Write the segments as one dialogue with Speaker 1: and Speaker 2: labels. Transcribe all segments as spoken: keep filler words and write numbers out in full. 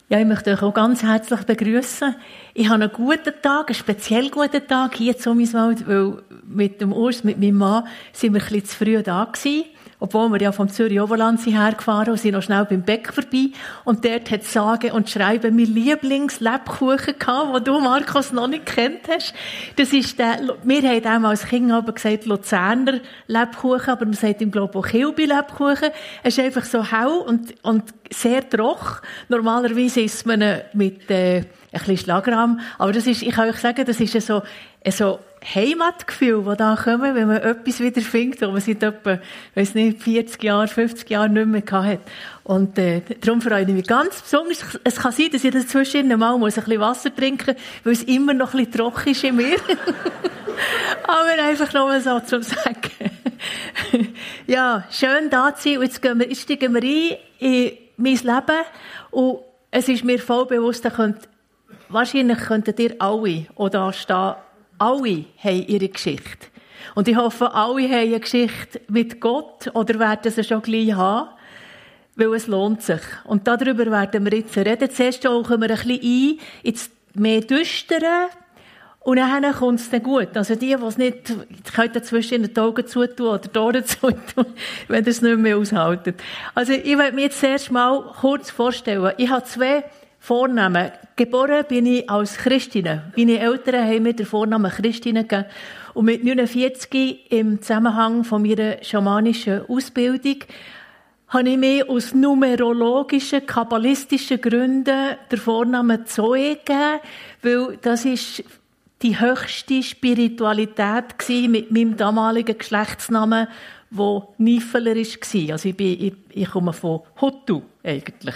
Speaker 1: Ja, ich möchte euch auch ganz herzlich begrüßen. Ich habe einen guten Tag, einen speziell guten Tag hier zu Zumiswald, weil mit dem Urs, mit meinem Mann, sind wir ein bisschen zu früh da gewesen. Obwohl wir ja vom Zürich-Oberland hergefahren und sind noch schnell beim Bäck vorbei. Und dort hat es sage und schreiben mein Lieblings-Lebkuchen gehabt, den du, Markus, noch nicht kennt hast. Das ist der, wir haben dem als Kind aber gesagt Luzerner Lebkuchen, aber man sagt ihm, glaube ich, auch Kilby-Lebkuchen. Es ist einfach so hell und, und sehr trocken. Normalerweise isst man ihn mit, äh, ein bisschen Schlagrahm. Aber das ist, ich kann euch sagen, das ist so, so Heimatgefühl, das da kommen, wenn man etwas wieder findet, das man seit etwa, weiss nicht, vierzig Jahren, fünfzig Jahren nicht mehr gehabt hat. Und, äh, darum freue ich mich ganz besonders. Es kann sein, dass ich dazwischen mal muss ein bisschen Wasser trinken muss, weil es immer noch ein bisschen trocken ist in mir. Aber einfach nur so zum Sagen. Ja, schön da zu sein. Und jetzt gehen wir, jetzt steigen wir ein in mein Leben. Und es ist mir voll bewusst, da könnt, wahrscheinlich könntet ihr alle, auch da stehen, alle haben ihre Geschichte. Und ich hoffe, alle haben eine Geschichte mit Gott oder werden sie schon gleich haben, weil es lohnt sich. Und darüber werden wir jetzt reden. Zuerst tauchen wir ein bisschen ein ins mehr Düstere und dann kommt es dann gut. Also die, die es nicht, die können dazwischen die Augen zutun oder die Ohren zutun, wenn ihr es nicht mehr aushaltet. Also ich will mir jetzt zuerst mal kurz vorstellen. Ich habe zwei Vornamen. Geboren bin ich als Christine. Meine Eltern haben mir den Vornamen Christine gegeben. Und mit neunundvierzig, im Zusammenhang von meiner schamanischen Ausbildung, habe ich mir aus numerologischen, kabbalistischen Gründen den Vornamen Zoe gegeben, weil das ist die höchste Spiritualität gewesen mit meinem damaligen Geschlechtsnamen, wo Nifeler war. Also ich, bin, ich, ich komme von Hutu eigentlich.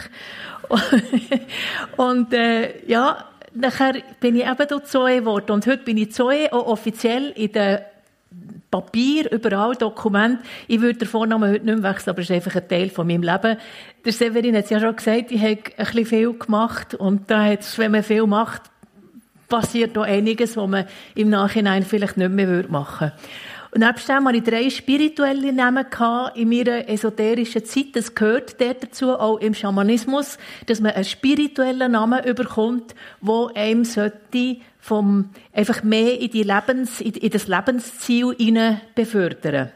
Speaker 1: Und äh, ja, nachher bin ich eben dort Zoe geworden. Und heute bin ich Zoe, auch offiziell in den Papier, überall Dokumente. Ich würde den Vornamen heute nicht mehr wechseln, aber es ist einfach ein Teil von meinem Leben. Der Severin hat es ja schon gesagt, ich habe ein bisschen viel gemacht. Und da hat's, wenn man viel macht, passiert auch einiges, was man im Nachhinein vielleicht nicht mehr machen würde. Und nebst dem hatte ich drei spirituelle Namen in meiner esoterischen Zeit. Das gehört dazu, auch im Schamanismus, dass man einen spirituellen Namen überkommt, der einem sollte vom, einfach mehr in, die Lebens, in das Lebensziel hinein befördern.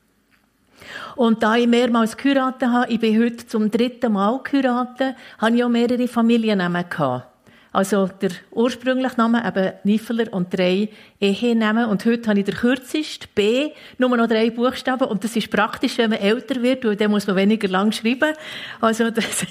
Speaker 1: Und da ich mehrmals geheiratet habe, ich bin heute zum dritten Mal geheiratet, habe ich auch mehrere Familiennamen gehabt. Also der ursprüngliche Name, eben Nifeler, und drei Ehenamen. Und heute habe ich den kürzesten, B, nur noch drei Buchstaben. Und das ist praktisch, wenn man älter wird, weil dann muss man weniger lang schreiben. Also das,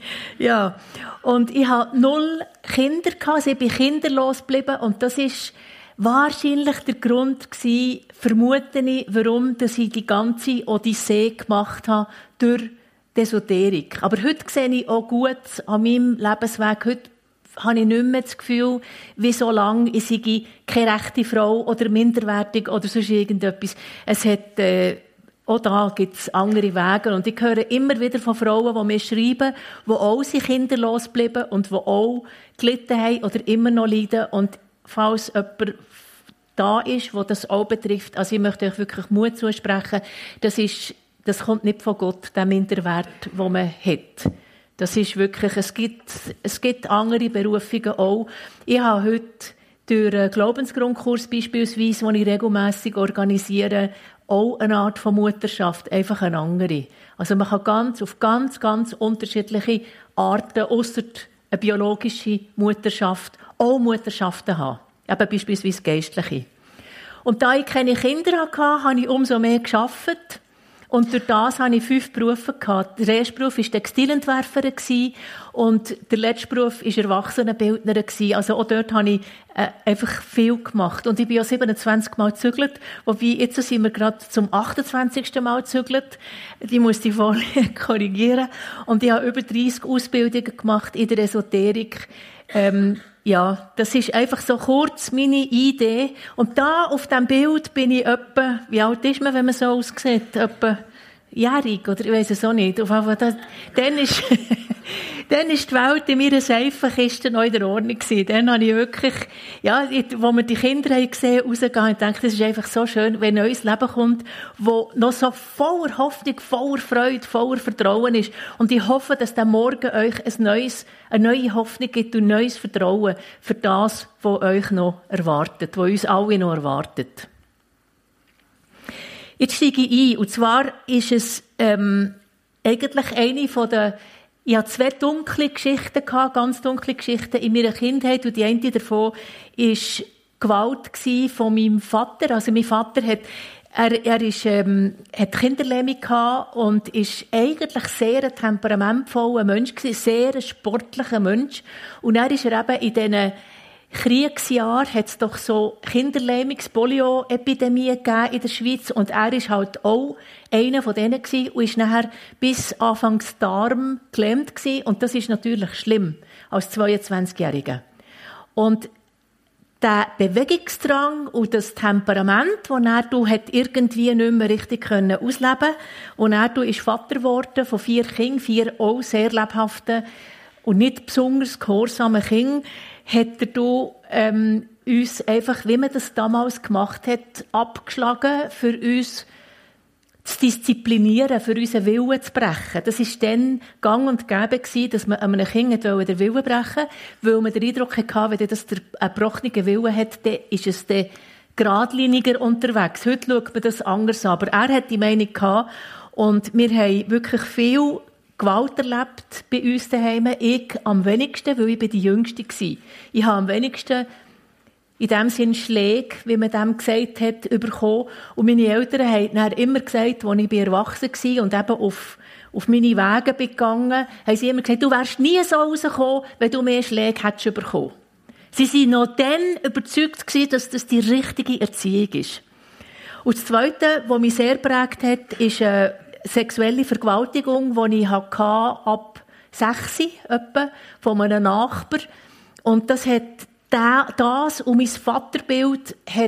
Speaker 1: ja. Und ich hatte null Kinder gehabt, also ich bin kinderlos geblieben. Und das ist wahrscheinlich der Grund gewesen, vermute ich, warum dass ich die ganze Odyssee gemacht habe durch die Esoterik. Aber heute sehe ich auch gut an meinem Lebensweg, heute habe ich nicht mehr das Gefühl, wie so lange ich sei keine rechte Frau oder minderwertig oder sonst irgendetwas. Es hat, äh, auch da gibt es andere Wege. Und ich höre immer wieder von Frauen, die mir schreiben, die auch sind kinderlos bleiben und die auch gelitten haben oder immer noch leiden. Und falls jemand da ist, der das auch betrifft, also ich möchte euch wirklich Mut zusprechen, das ist, das kommt nicht von Gott, der Minderwert, den man hat. Das ist wirklich, es gibt, es gibt andere Berufungen auch. Ich habe heute durch einen Glaubensgrundkurs beispielsweise, den ich regelmässig organisiere, auch eine Art von Mutterschaft, einfach eine andere. Also man kann ganz, auf ganz, ganz unterschiedliche Arten, ausser eine biologische Mutterschaft, auch Mutterschaften haben. Eben beispielsweise geistliche. Und da ich keine Kinder hatte, habe ich umso mehr gearbeitet. Und durch das hatte ich fünf Berufe gehabt. Der erste Beruf war Textilentwerferin und der letzte Beruf war Erwachsenenbildnerin. Also auch dort habe ich äh, einfach viel gemacht. Und ich bin ja siebenundzwanzig Mal gezügelt, wobei jetzt sind wir gerade zum achtundzwanzigsten Mal gezügelt. Die muss die Folie korrigieren. Und ich habe über dreissig Ausbildungen gemacht in der Esoterik. Ähm, Ja, das ist einfach so kurz meine Idee. Und da auf dem Bild bin ich etwa, wie alt ist man, wenn man so aussieht? Etwa, jährig, oder ich weiss es auch nicht. Auf jeden Fall, das, dann ist, dann ist die Welt in meiner Seifenkiste noch in der Ordnung gewesen. Dann habe ich wirklich, ja, wo wir die Kinder haben gesehen, rausgegangen und gedacht, das ist einfach so schön, wenn ein neues Leben kommt, wo noch so voller Hoffnung, voller Freude, voller Vertrauen ist. Und ich hoffe, dass der Morgen euch ein neues, eine neue Hoffnung gibt und ein neues Vertrauen für das, was euch noch erwartet, was uns alle noch erwartet. Jetzt steige ich ein. Und zwar ist es ähm, eigentlich eine von den, ich hatte zwei dunkle Geschichten gehabt, ganz dunkle Geschichten in meiner Kindheit. Und die eine davon war Gewalt von meinem Vater. Also mein Vater hat, er, er ist, ähm, hat Kinderlähmung gehabt und ist eigentlich sehr ein temperamentvoller Mensch gewesen, sehr ein sportlicher Mensch. Und dann ist er eben in diesen Kriegsjahr hat es doch so Kinderlähmungs-Polio-Epidemien gegeben in der Schweiz und er war halt auch einer von denen gewesen und ist nachher bis anfangs Darm gelähmt gewesen und das ist natürlich schlimm als zweiundzwanzigjähriger. Und der Bewegungsdrang und das Temperament, das er du hat irgendwie nicht mehr richtig können ausleben und er du ist Vater geworden von vier Kindern, vier auch sehr lebhaften und nicht besonders gehorsamen Kindern, hat er du, ähm, uns einfach, wie man das damals gemacht hat, abgeschlagen, für uns zu disziplinieren, für unseren Willen zu brechen. Das war dann gang und gäbe gewesen, dass man einem Kind den Willen brechen wollte, weil man den Eindruck hatte, wenn das der gebrochene Wille hat, dann ist es dann geradliniger unterwegs. Heute schaut man das anders an. Aber er hat die Meinung gehabt und wir haben wirklich viel Gewalt erlebt bei uns daheim. Ich am wenigsten, weil ich die Jüngste war. Ich habe am wenigsten in dem Sinn Schläge, wie man dem gesagt hat, bekommen. Und meine Eltern haben dann immer gesagt, als ich erwachsen war und eben auf, auf meine Wege bin gegangen, haben sie immer gesagt, du wärst nie so rausgekommen, wenn du mehr Schläge hättest bekommen. Sie waren noch dann überzeugt gewesen, dass das die richtige Erziehung ist. Und das Zweite, was mich sehr geprägt hat, ist eine sexuelle Vergewaltigung, die ich hatte, ab sechs etwa, von einem Nachbar. Und das hat das und mein Vaterbild hat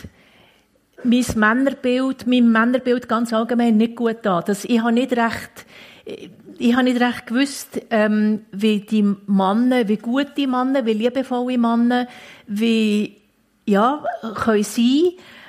Speaker 1: mein Männerbild, mein Männerbild ganz allgemein nicht gut getan. Das, ich habe nicht recht, ich habe nicht recht gewusst, ähm, wie die Männer, wie gute Männer, wie liebevolle Männer, wie, ja, können sein.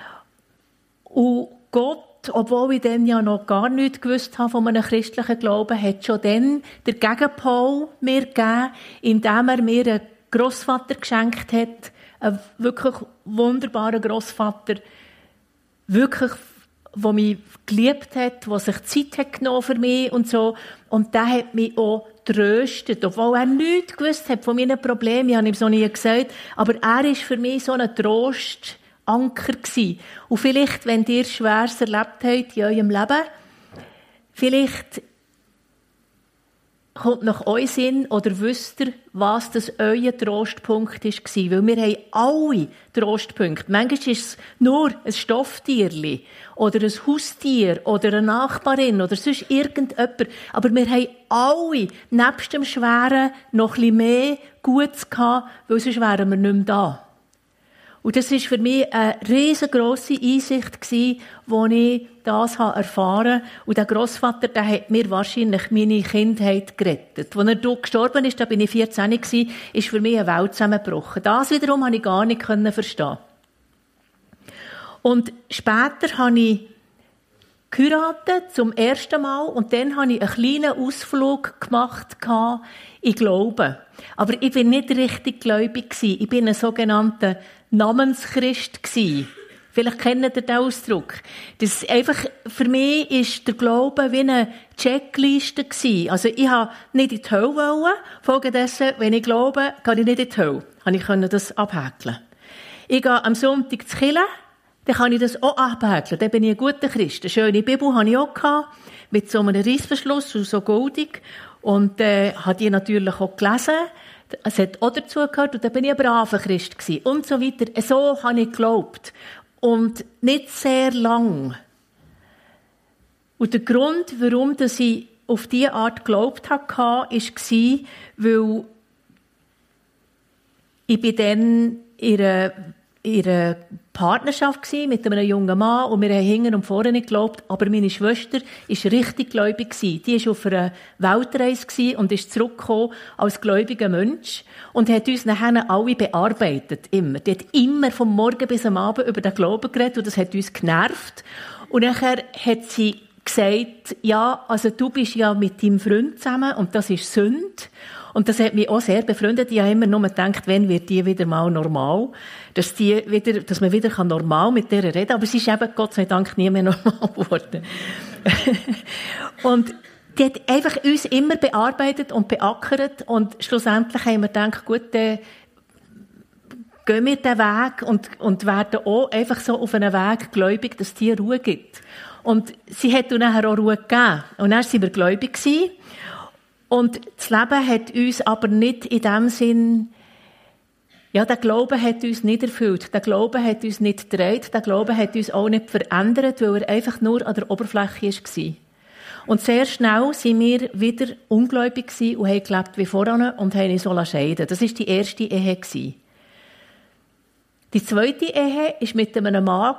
Speaker 1: Und Gott, obwohl ich dann ja noch gar nichts gewusst habe von einem christlichen Glauben, hat schon dann den Gegenpol mir gegeben, indem er mir einen Grossvater geschenkt hat, einen wirklich wunderbaren Grossvater, wirklich, der mich geliebt hat, der sich Zeit hat genommen für mich und so. Und der hat mich auch tröstet, obwohl er nichts gewusst hat von meinen Problemen. Ich habe ihm so nie gesagt, aber er war für mich so ein Trostanker gewesen. Und vielleicht, wenn ihr Schweres erlebt habt in eurem Leben, vielleicht kommt nach euch Sinn oder wisst ihr, was das euer Trostpunkt war. Weil wir haben alle Trostpunkte. Manchmal ist es nur ein Stofftierli oder ein Haustier oder eine Nachbarin oder sonst irgendjemand. Aber wir haben alle, nebst dem Schweren, noch ein bisschen mehr Gutes gehabt, weil sonst wären wir nicht mehr da. Und das war für mich eine riesengrosse Einsicht gewesen, wo ich das erfahren habe. Und der Grossvater, der hat mir wahrscheinlich meine Kindheit gerettet. Als er gestorben ist, da bin ich vierzehn gewesen, ist für mich eine Welt zusammengebrochen. Das wiederum konnte ich gar nicht verstehen. Und später habe ich geheiratet, zum ersten Mal, und dann habe ich einen kleinen Ausflug gemacht in Glauben. Aber ich bin nicht richtig gläubig gewesen. Ich bin ein sogenannter Namenschrist gewesen. Vielleicht kennt ihr den Ausdruck. Das einfach, für mich ist der Glaube wie eine Checkliste gewesen. Also ich habe nicht in die Hölle wollen. Folgedessen, wenn ich glaube, gehe ich nicht in die Hölle. Ich konnte das abhäkeln. Ich gehe am Sonntag zu Kirche, dann kann ich das auch abhäkeln. Dann bin ich ein guter Christ. Eine schöne Bibel hatte ich auch gehabt, mit so einem Reissverschluss und so goldig. Und, äh, habe die natürlich auch gelesen. Es hat auch dazu gehört, und dann bin ich ein braver Christ gewesen. Und so weiter. So habe ich geglaubt. Und nicht sehr lang. Und der Grund, warum ich auf diese Art geglaubt habe, war, weil ich bin dann in einer, in einer Partnerschaft gewesen, mit einem jungen Mann und wir haben hinten und vorne nicht geglaubt, aber meine Schwester war richtig gläubig gewesen. Die war auf einer Weltreise gewesen und ist zurückgekommen als gläubiger Mensch und hat uns nachher alle bearbeitet, immer. Die hat immer vom Morgen bis am Abend über den Glauben geredet und das hat uns genervt. Und nachher hat sie gesagt, ja, also du bist ja mit deinem Freund zusammen und das ist Sünde. Und das hat mich auch sehr befreundet. Ich habe immer nur gedacht, wenn wird die wieder mal normal, dass die wieder, dass man wieder normal mit der reden kann. Aber sie ist eben, Gott sei Dank, nie mehr normal geworden. Und die hat einfach uns immer bearbeitet und beackert. Und schlussendlich haben wir gedacht, gut, dann gehen wir den Weg und, und werden auch einfach so auf einen Weg gläubig, dass die Ruhe gibt. Und sie hat uns nachher auch Ruhe gegeben. Und dann waren wir gläubig gewesen. Und das Leben hat uns aber nicht in dem Sinn, ja, der Glaube hat uns nicht erfüllt. Der Glaube hat uns nicht gedreht. Der Glaube hat uns auch nicht verändert, weil er einfach nur an der Oberfläche war. Und sehr schnell sind wir wieder ungläubig gewesen und haben gelebt wie voran und haben uns so scheiden. Das war die erste Ehe. Die zweite Ehe war mit einem Mann.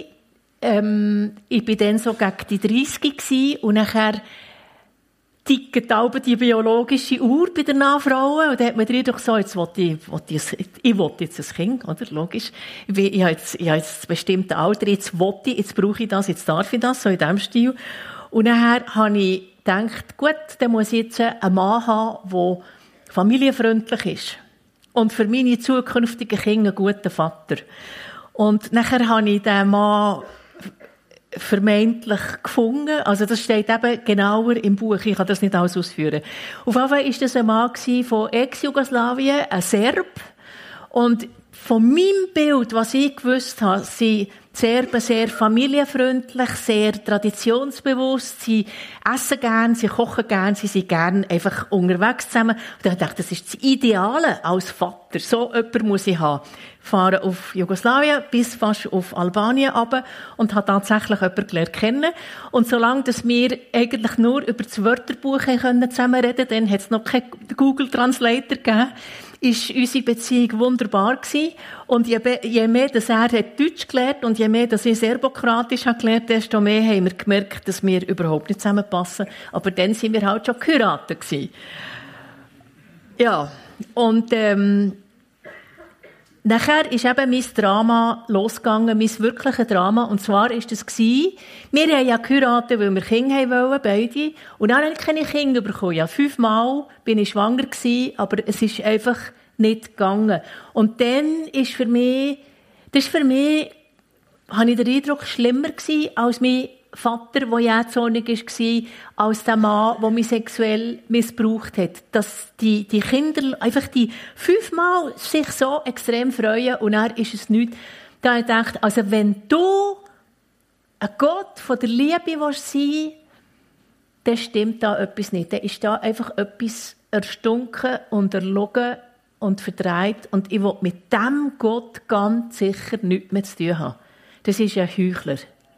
Speaker 1: Ähm, ich war dann so gegen die dreißig und nachher tickt auch die biologische Uhr bei den Frau. Und dann hat man drin doch so, jetzt will ich, will ich, ich will jetzt ein Kind, oder? Logisch. Ich, bin, ich habe jetzt, ich habe jetzt ein bestimmtes Alter, jetzt will ich, jetzt brauche ich das, jetzt darf ich das, so in diesem Stil. Und nachher habe ich gedacht, gut, dann muss ich jetzt einen Mann haben, der familienfreundlich ist. Und für meine zukünftigen Kinder ein guter Vater. Und nachher habe ich den Mann vermeintlich gefunden. Also das steht eben genauer im Buch. Ich kann das nicht alles ausführen. Auf jeden Fall war das ein Mann von Ex-Jugoslawien, ein Serb. Und von meinem Bild, was ich gewusst habe, sind die Serben sehr familienfreundlich, sehr traditionsbewusst, sie essen gern, sie kochen gern, sie sind gern einfach unterwegs zusammen. Und ich dachte, das ist das Ideale als Vater. So jemand muss ich haben. Fahre auf Jugoslawien bis fast auf Albanien runter und habe tatsächlich jemanden kennen. Und solange dass wir eigentlich nur über das Wörterbuch zusammen reden können, dann hat es noch keinen Google Translator gegeben, ist unsere Beziehung wunderbar gewesen. Und je, je mehr, dass er hat Deutsch gelernt und je mehr, dass ich Serbokratisch habe gelernt, desto mehr haben wir gemerkt, dass wir überhaupt nicht zusammenpassen. Aber dann sind wir halt schon geheiratet gewesen. Ja. Und, ähm, nachher ist eben mein Drama losgegangen, mein wirkliches Drama. Und zwar ist es gewesen, wir haben ja geheiratet, weil wir Kinder haben wollen, beide. Und dann habe ich keine Kinder bekommen. Ja, fünfmal bin ich schwanger gewesen, aber es ist einfach nicht gegangen. Und dann ist für mich, das ist für mich, habe ich den Eindruck, schlimmer gewesen, als mein Vater, der jähzornig war, als der Mann, der mich sexuell missbraucht hat. Dass die, die Kinder einfach die fünfmal sich so extrem freuen und dann ist es nichts. Da habe ich gedacht, also wenn du ein Gott von der Liebe willst sein, dann stimmt da etwas nicht. Dann ist da einfach etwas erstunken und erlogen und verdreht und ich will mit dem Gott ganz sicher nichts mehr zu tun haben. Das ist ein Heuchler.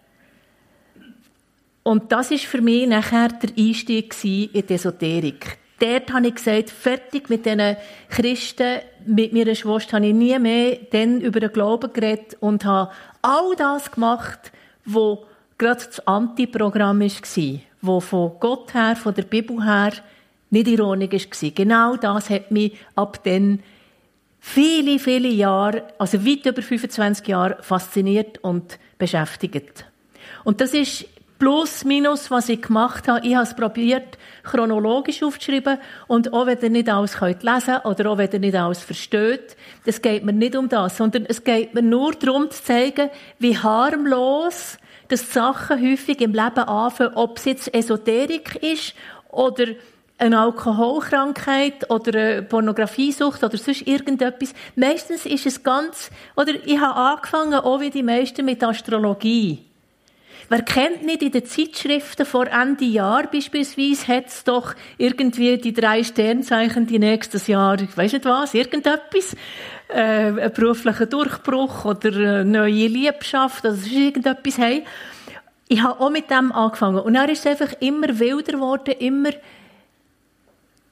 Speaker 1: Und das war für mich nachher der Einstieg in die Esoterik. Dort habe ich gesagt, fertig mit diesen Christen, mit meiner Schwester habe ich nie mehr dann über den Glauben geredet und habe all das gemacht, was gerade das Antiprogramm war, was von Gott her, von der Bibel her nicht ironisch war. Genau das hat mich ab dann viele, viele Jahre, also weit über fünfundzwanzig Jahre, fasziniert und beschäftigt. Und das ist plus, minus, was ich gemacht habe. Ich habe es probiert, chronologisch aufzuschreiben. Und auch wenn ihr nicht alles lesen könnt oder auch wenn ihr nicht alles versteht, es geht mir nicht um das, sondern es geht mir nur darum zu zeigen, wie harmlos dass die Sachen häufig im Leben anfangen, ob es jetzt Esoterik ist oder eine Alkoholkrankheit oder eine Pornografiesucht oder sonst irgendetwas. Meistens ist es ganz, oder ich habe angefangen, auch wie die meisten, mit Astrologie. Wer kennt nicht, in den Zeitschriften vor Ende Jahr beispielsweise hat es doch irgendwie die drei Sternzeichen, die nächstes Jahr, ich weiss nicht was, irgendetwas, äh, einen beruflichen Durchbruch oder eine neue Liebschaft, oder sonst irgendetwas haben. Ich habe auch mit dem angefangen. Und dann ist es einfach immer wilder geworden, immer.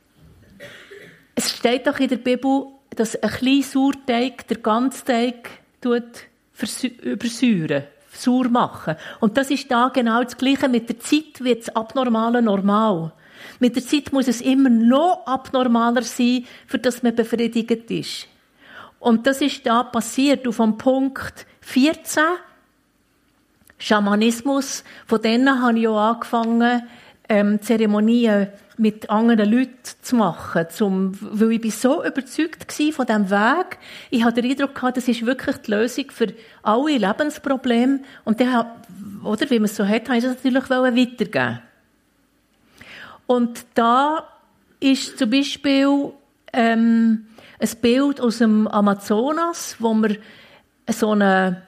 Speaker 1: Es steht doch in der Bibel, dass ein kleiner Sauerteig, der Ganzteig, übersäuern, sauer machen. Und das ist da genau das Gleiche. Mit der Zeit wird das Abnormale normal. Mit der Zeit muss es immer noch abnormaler sein, für das man befriedigt ist. Und das ist da passiert. Und vom Punkt vierzehn, Schamanismus, von denen habe ich auch angefangen, ähm, Zeremonien mit anderen Leuten zu machen, zum, weil ich bin so überzeugt war von diesem Weg. Ich hatte den Eindruck gehabt, das ist wirklich die Lösung für alle Lebensprobleme. Und dann, oder, wie man es so hat, habe ich das natürlich weitergeben. Und da ist zum Beispiel ähm, ein Bild aus dem Amazonas, wo wir so eine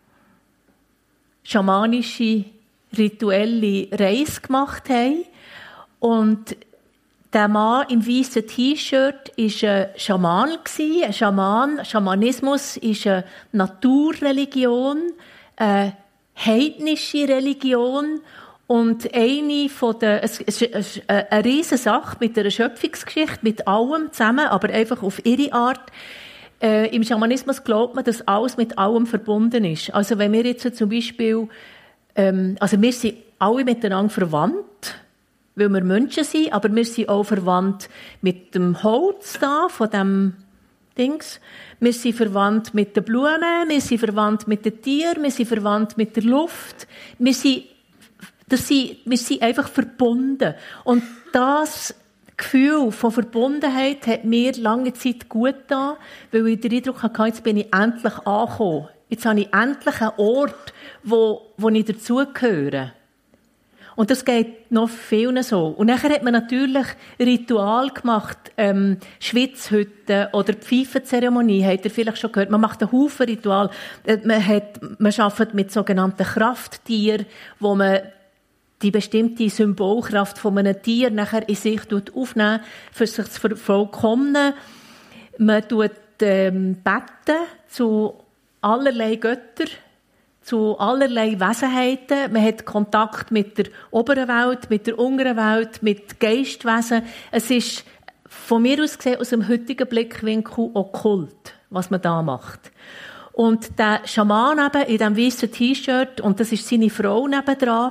Speaker 1: schamanische, rituelle Reise gemacht haben. Und der Mann im weißen T-Shirt war ein Schaman. Ein Schaman, Schamanismus ist eine Naturreligion, eine heidnische Religion und eine von der, es ist eine riesige Sache mit einer Schöpfungsgeschichte, mit allem zusammen, aber einfach auf ihre Art. Äh, Im Schamanismus glaubt man, dass alles mit allem verbunden ist. Also wenn wir jetzt zum Beispiel, ähm, also wir sind alle miteinander verwandt, weil wir Menschen sind, aber wir sind auch verwandt mit dem Holz da, von dem Dings. Wir sind verwandt mit den Blumen, wir sind verwandt mit den Tieren, wir sind verwandt mit der Luft. Wir sind, das sind, wir sind einfach verbunden. Und das Gefühl von Verbundenheit hat mir lange Zeit gut getan, weil ich den Eindruck hatte, jetzt bin ich endlich angekommen. Jetzt habe ich endlich einen Ort, wo, wo ich dazugehöre. Und das geht noch vielen so. Und nachher hat man natürlich Ritual gemacht, ähm, Schwitzhütten oder Pfeifenzeremonie, habt ihr vielleicht schon gehört. Man macht einen Haufen Ritual. Man hat, man arbeitet mit sogenannten Krafttieren, wo man die bestimmte Symbolkraft von einem Tier nachher in sich aufnehmen, für sich zu vervollkommnen. Man tut, ähm, beten zu allerlei Göttern, zu allerlei Wesenheiten. Man hat Kontakt mit der oberen Welt, mit der unteren Welt, mit Geistwesen. Es ist von mir aus gesehen, aus dem heutigen Blickwinkel okkult, was man da macht. Und der Schaman eben in diesem weißen T-Shirt, und das ist seine Frau nebendran,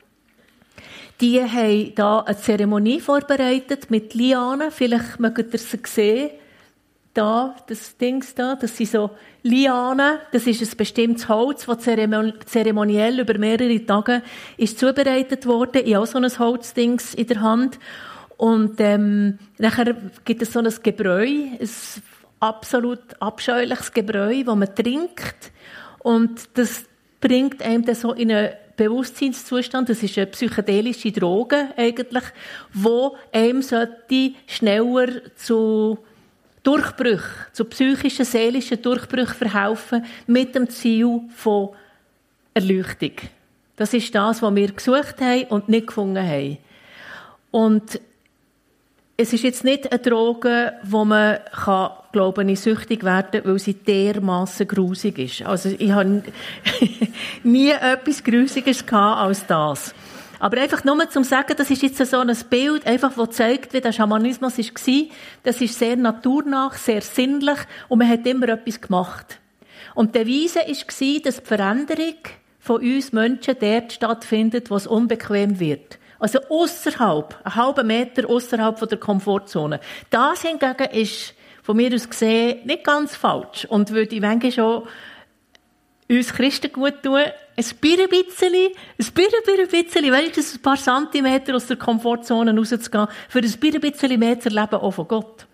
Speaker 1: die haben da eine Zeremonie vorbereitet mit Lianen. Vielleicht mögt ihr sie sehen. Da, das Dings da, das sind so Lianen. Das ist ein bestimmtes Holz, das zeremoniell über mehrere Tage ist zubereitet wurde. Ich habe auch so ein Holzdings in der Hand. Und ähm, nachher gibt es so ein Gebräu, ein absolut abscheuliches Gebräu, das man trinkt. Und das bringt einem dann so in einen Bewusstseinszustand, das ist eine psychedelische Droge eigentlich, wo einem sollte schneller zu Durchbrüchen, zu psychischen, seelischen Durchbrüchen verhelfen, mit dem Ziel von Erleuchtung. Das ist das, was wir gesucht haben und nicht gefunden haben. Und es ist jetzt nicht eine Droge, wo man kann, glaube ich, süchtig werden kann, weil sie dermassen grusig ist. Also ich habe nie etwas Grusiges gehabt als das. Aber einfach nur zum sagen, das ist jetzt so ein Bild, einfach, das zeigt, wie der Schamanismus war. Das ist sehr naturnah, sehr sinnlich und man hat immer etwas gemacht. Und die Devise war, dass die Veränderung von uns Menschen dort stattfindet, wo es unbequem wird. Also ausserhalb, einen halben Meter ausserhalb von der Komfortzone. Das hingegen ist von mir aus gesehen nicht ganz falsch und würde ich manchmal schon uns Christen gut tun, ein bisschen, ein bisschen, ein bisschen, wenigstens ein paar Zentimeter aus der Komfortzone rauszugehen, für ein bisschen mehr zu erleben, auch von Gott.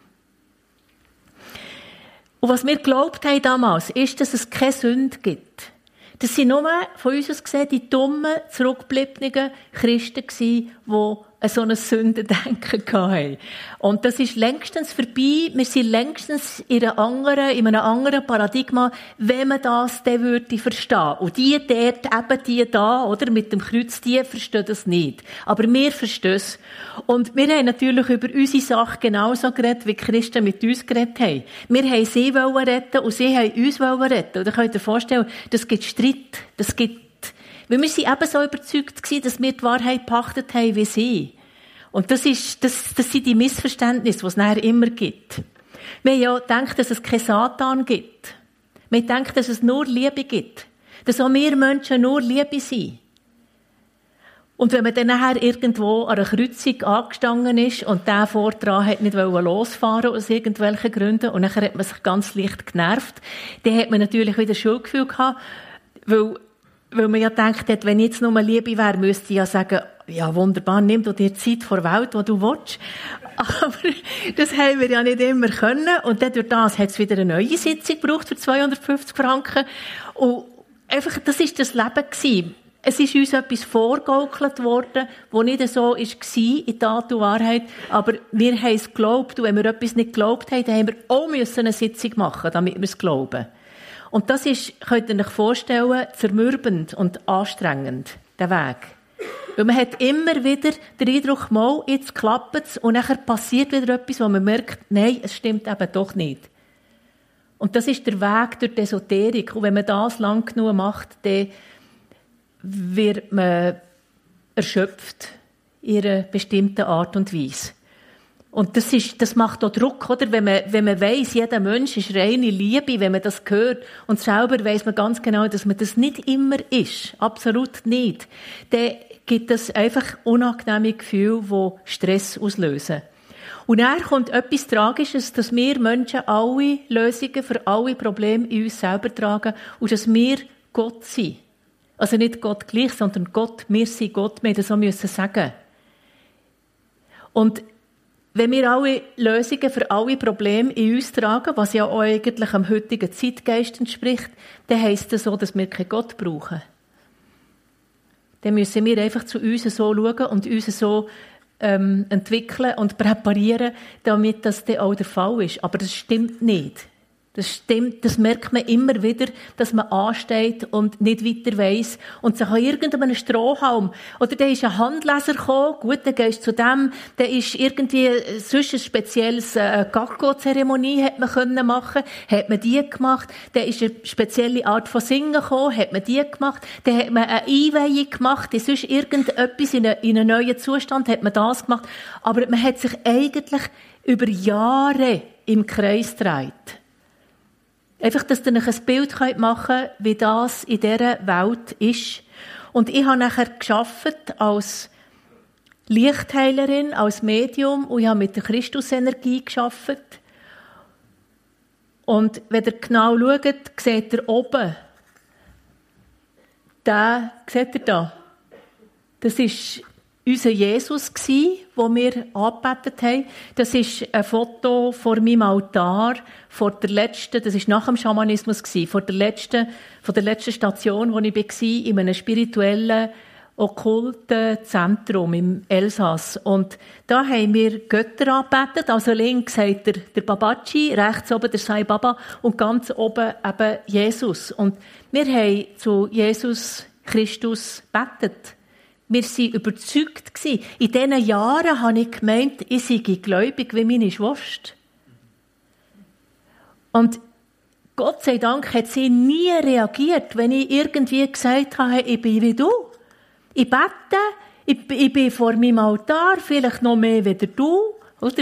Speaker 1: Und was wir geglaubt haben damals, ist, dass es keine Sünde gibt. Das sind nur von uns aus gesehen die dummen, zurückgebliebenen Christen gewesen, die so ein Sündendenken hatten. Und das ist längstens vorbei. Wir sind längstens in, einer anderen, in einem anderen Paradigma, wenn man das dann würde verstehen. Und die dort, eben die da, oder, mit dem Kreuz, die verstehen das nicht. Aber wir verstehen es. Und wir haben natürlich über unsere Sache genauso geredet, wie die Christen mit uns geredet haben. Wir haben sie wollen retten und sie haben uns wollen retten. Und da könnt ihr euch vorstellen, das gibt Streit, das gibt Weil wir sind eben so überzeugt gewesen, dass wir die Wahrheit gepachtet haben wie sie. Und das ist, das, das sind die Missverständnisse, die es nachher immer gibt. Wir haben ja gedacht, dass es keinen Satan gibt. Man denkt, dass es nur Liebe gibt. Dass auch wir Menschen nur Liebe sind. Und wenn man dann nachher irgendwo an einer Kreuzung angestanden ist und der Vortrag hat nicht losfahren aus irgendwelchen Gründen und nachher hat man sich ganz leicht genervt, dann hat man natürlich wieder Schuldgefühl gehabt, weil, weil man ja denkt, wenn jetzt nur Liebe wäre, müsste ich ja sagen, ja wunderbar, nimm du dir Zeit vor der Welt, die du willst. Aber das haben wir ja nicht immer können. Und dann durch das hat es wieder eine neue Sitzung gebraucht für zweihundertfünfzig Franken. Und einfach, das war das Leben gewesen. Es ist uns etwas vorgegaukelt worden, das nicht so war, in Tat und Wahrheit. Aber wir haben es geglaubt. Und wenn wir etwas nicht geglaubt haben, dann haben wir auch eine Sitzung machen, damit wir es glauben. Und das ist, könnt ihr euch vorstellen, zermürbend und anstrengend, der Weg. Weil man hat immer wieder den Eindruck, mal, jetzt klappt es, und nachher passiert wieder etwas, wo man merkt, nein, es stimmt eben doch nicht. Und das ist der Weg durch die Esoterik. Und wenn man das lang genug macht, dann wird man erschöpft in einer bestimmten Art und Weise. Und das ist, das macht auch Druck, oder? Wenn man, wenn man weiss, jeder Mensch ist reine Liebe, wenn man das hört, und selber weiss man ganz genau, dass man das nicht immer ist. Absolut nicht. Dann gibt es einfach unangenehme Gefühle, die Stress auslösen. Und dann kommt etwas Tragisches, dass wir Menschen alle Lösungen für alle Probleme in uns selber tragen und dass wir Gott sind. Also nicht Gott gleich, sondern Gott, wir sind Gott, wir müssen das so sagen. Und wenn wir alle Lösungen für alle Probleme in uns tragen, was ja auch eigentlich am heutigen Zeitgeist entspricht, dann heisst das so, dass wir keinen Gott brauchen. Dann müssen wir einfach zu uns so schauen und uns so ähm, entwickeln und präparieren, damit das dann auch der Fall ist. Aber das stimmt nicht. Das stimmt, das merkt man immer wieder, dass man ansteht und nicht weiter weiss und sich an irgendeinem Strohhalm, oder da ist ein Handleser gekommen, gut, dann gehst du zu dem, da ist irgendwie sonst ein spezielles äh, Gakko-Zeremonie hat man können machen, hat man die gemacht, da ist eine spezielle Art von Singen gekommen, hat man die gemacht, dann hat man eine Einweihung gemacht, dann sonst irgendetwas in, eine, in einen neuen Zustand, hat man das gemacht, aber man hat sich eigentlich über Jahre im Kreis gedreht. Einfach, dass ihr euch ein Bild machen könnt, wie das in dieser Welt ist. Und ich habe nachher gearbeitet als Lichtheilerin, als Medium, und ich habe mit der Christusenergie gearbeitet. Und wenn ihr genau schaut, seht ihr oben, den, seht ihr da? Das war unser Jesus, den wir angebetet haben. Das ist ein Foto vor meinem Altar, vor der letzten, das war nach dem Schamanismus, vor der letzten, von der letzten Station, wo ich war, in einem spirituellen, okkulten Zentrum im Elsass. Und da haben wir Götter angebetet. Also links hat der, der Babaji, rechts oben der Sai Baba und ganz oben eben Jesus. Und wir haben zu Jesus Christus gebetet. Wir waren überzeugt. In diesen Jahren habe ich gemeint, ich sei gläubig wie meine Schwester. Und Gott sei Dank hat sie nie reagiert, wenn ich irgendwie gesagt habe, ich bin wie du. Ich bete, ich, ich bin vor meinem Altar, vielleicht noch mehr wie du. Oder?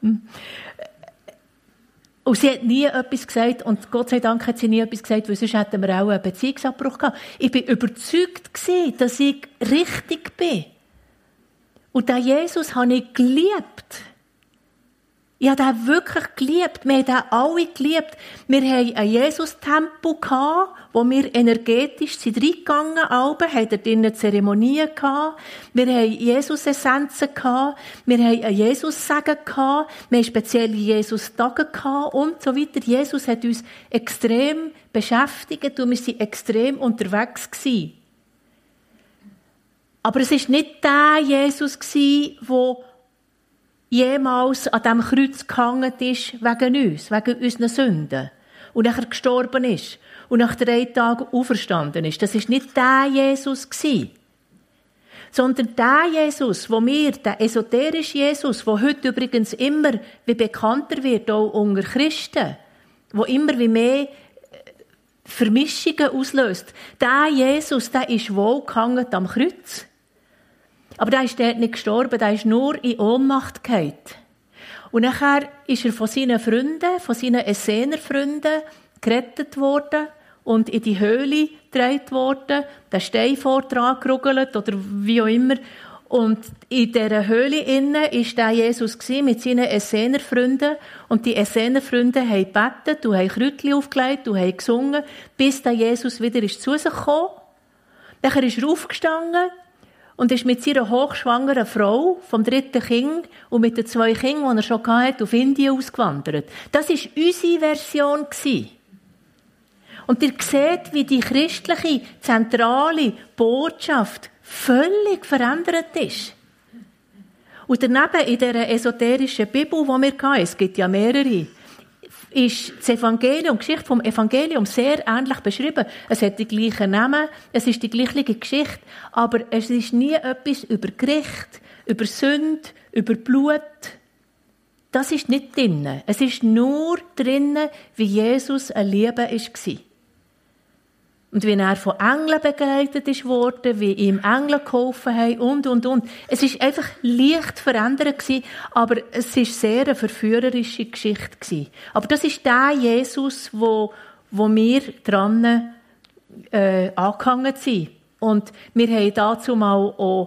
Speaker 1: Und sie hat nie etwas gesagt, und Gott sei Dank hat sie nie etwas gesagt, weil sonst hätten wir auch einen Beziehungsabbruch gehabt. Ich war überzeugt gewesen, dass ich richtig bin. Und den Jesus habe ich geliebt. Ich habe den wirklich geliebt. Wir haben den alle geliebt. Wir hatten einen Jesus-Tempel, wo wir energetisch sind reingegangen sind. Wir hatten dort eine Zeremonie. Wir hatten Jesus-Essenzen. Wir hatten einen Jesus-Segen. Wir hatten spezielle Jesus-Tage und so weiter. Jesus hat uns extrem beschäftigt und wir waren extrem unterwegs gewesen. Aber es war nicht der Jesus, der jemals an diesem Kreuz gehangen ist wegen uns, wegen unseren Sünden. Und nachher gestorben ist. Und nach drei Tagen auferstanden ist. Das war nicht der Jesus gewesen. Sondern der Jesus, wo wir, der esoterische Jesus, der heute übrigens immer wie bekannter wird, auch unter Christen, wo immer wie mehr Vermischungen auslöst. Der Jesus, der ist wohl gehangen am Kreuz. Aber der ist dort nicht gestorben, der ist nur in Ohnmacht gefallen. Und nachher ist er von seinen Freunden, von seinen Essener Freunden, gerettet worden und in die Höhle getragen worden, den Stein dran gerugelt oder wie auch immer. Und in dieser Höhle innen war der Jesus mit seinen Essener-Freunden. Und die Essener-Freunde haben gebetet, haben Kräutchen aufgelegt, haben gesungen, bis der Jesus wieder zu sich kam. Dann ist er aufgestanden und ist mit seiner hochschwangeren Frau vom dritten Kind und mit den zwei Kindern, die er schon hatte, auf Indien ausgewandert. Das war unsere Version. Und ihr seht, wie die christliche, zentrale Botschaft völlig verändert ist. Und daneben in dieser esoterischen Bibel, die wir hatten, es gibt ja mehrere, ist das Evangelium, die Geschichte vom Evangelium sehr ähnlich beschrieben. Es hat die gleichen Namen, es ist die gleiche Geschichte, aber es ist nie etwas über Gericht, über Sünde, über Blut. Das ist nicht drin. Es ist nur drin, wie Jesus eine Liebe war. Und wie er von Engeln begleitet wurde, wie ihm Engel geholfen haben und, und, und. Es war einfach leicht verändert gewesen, aber es war sehr eine verführerische Geschichte gewesen. Aber das ist der Jesus, wo, wo wir dran äh, angehangen sind. Und wir haben dazu mal auch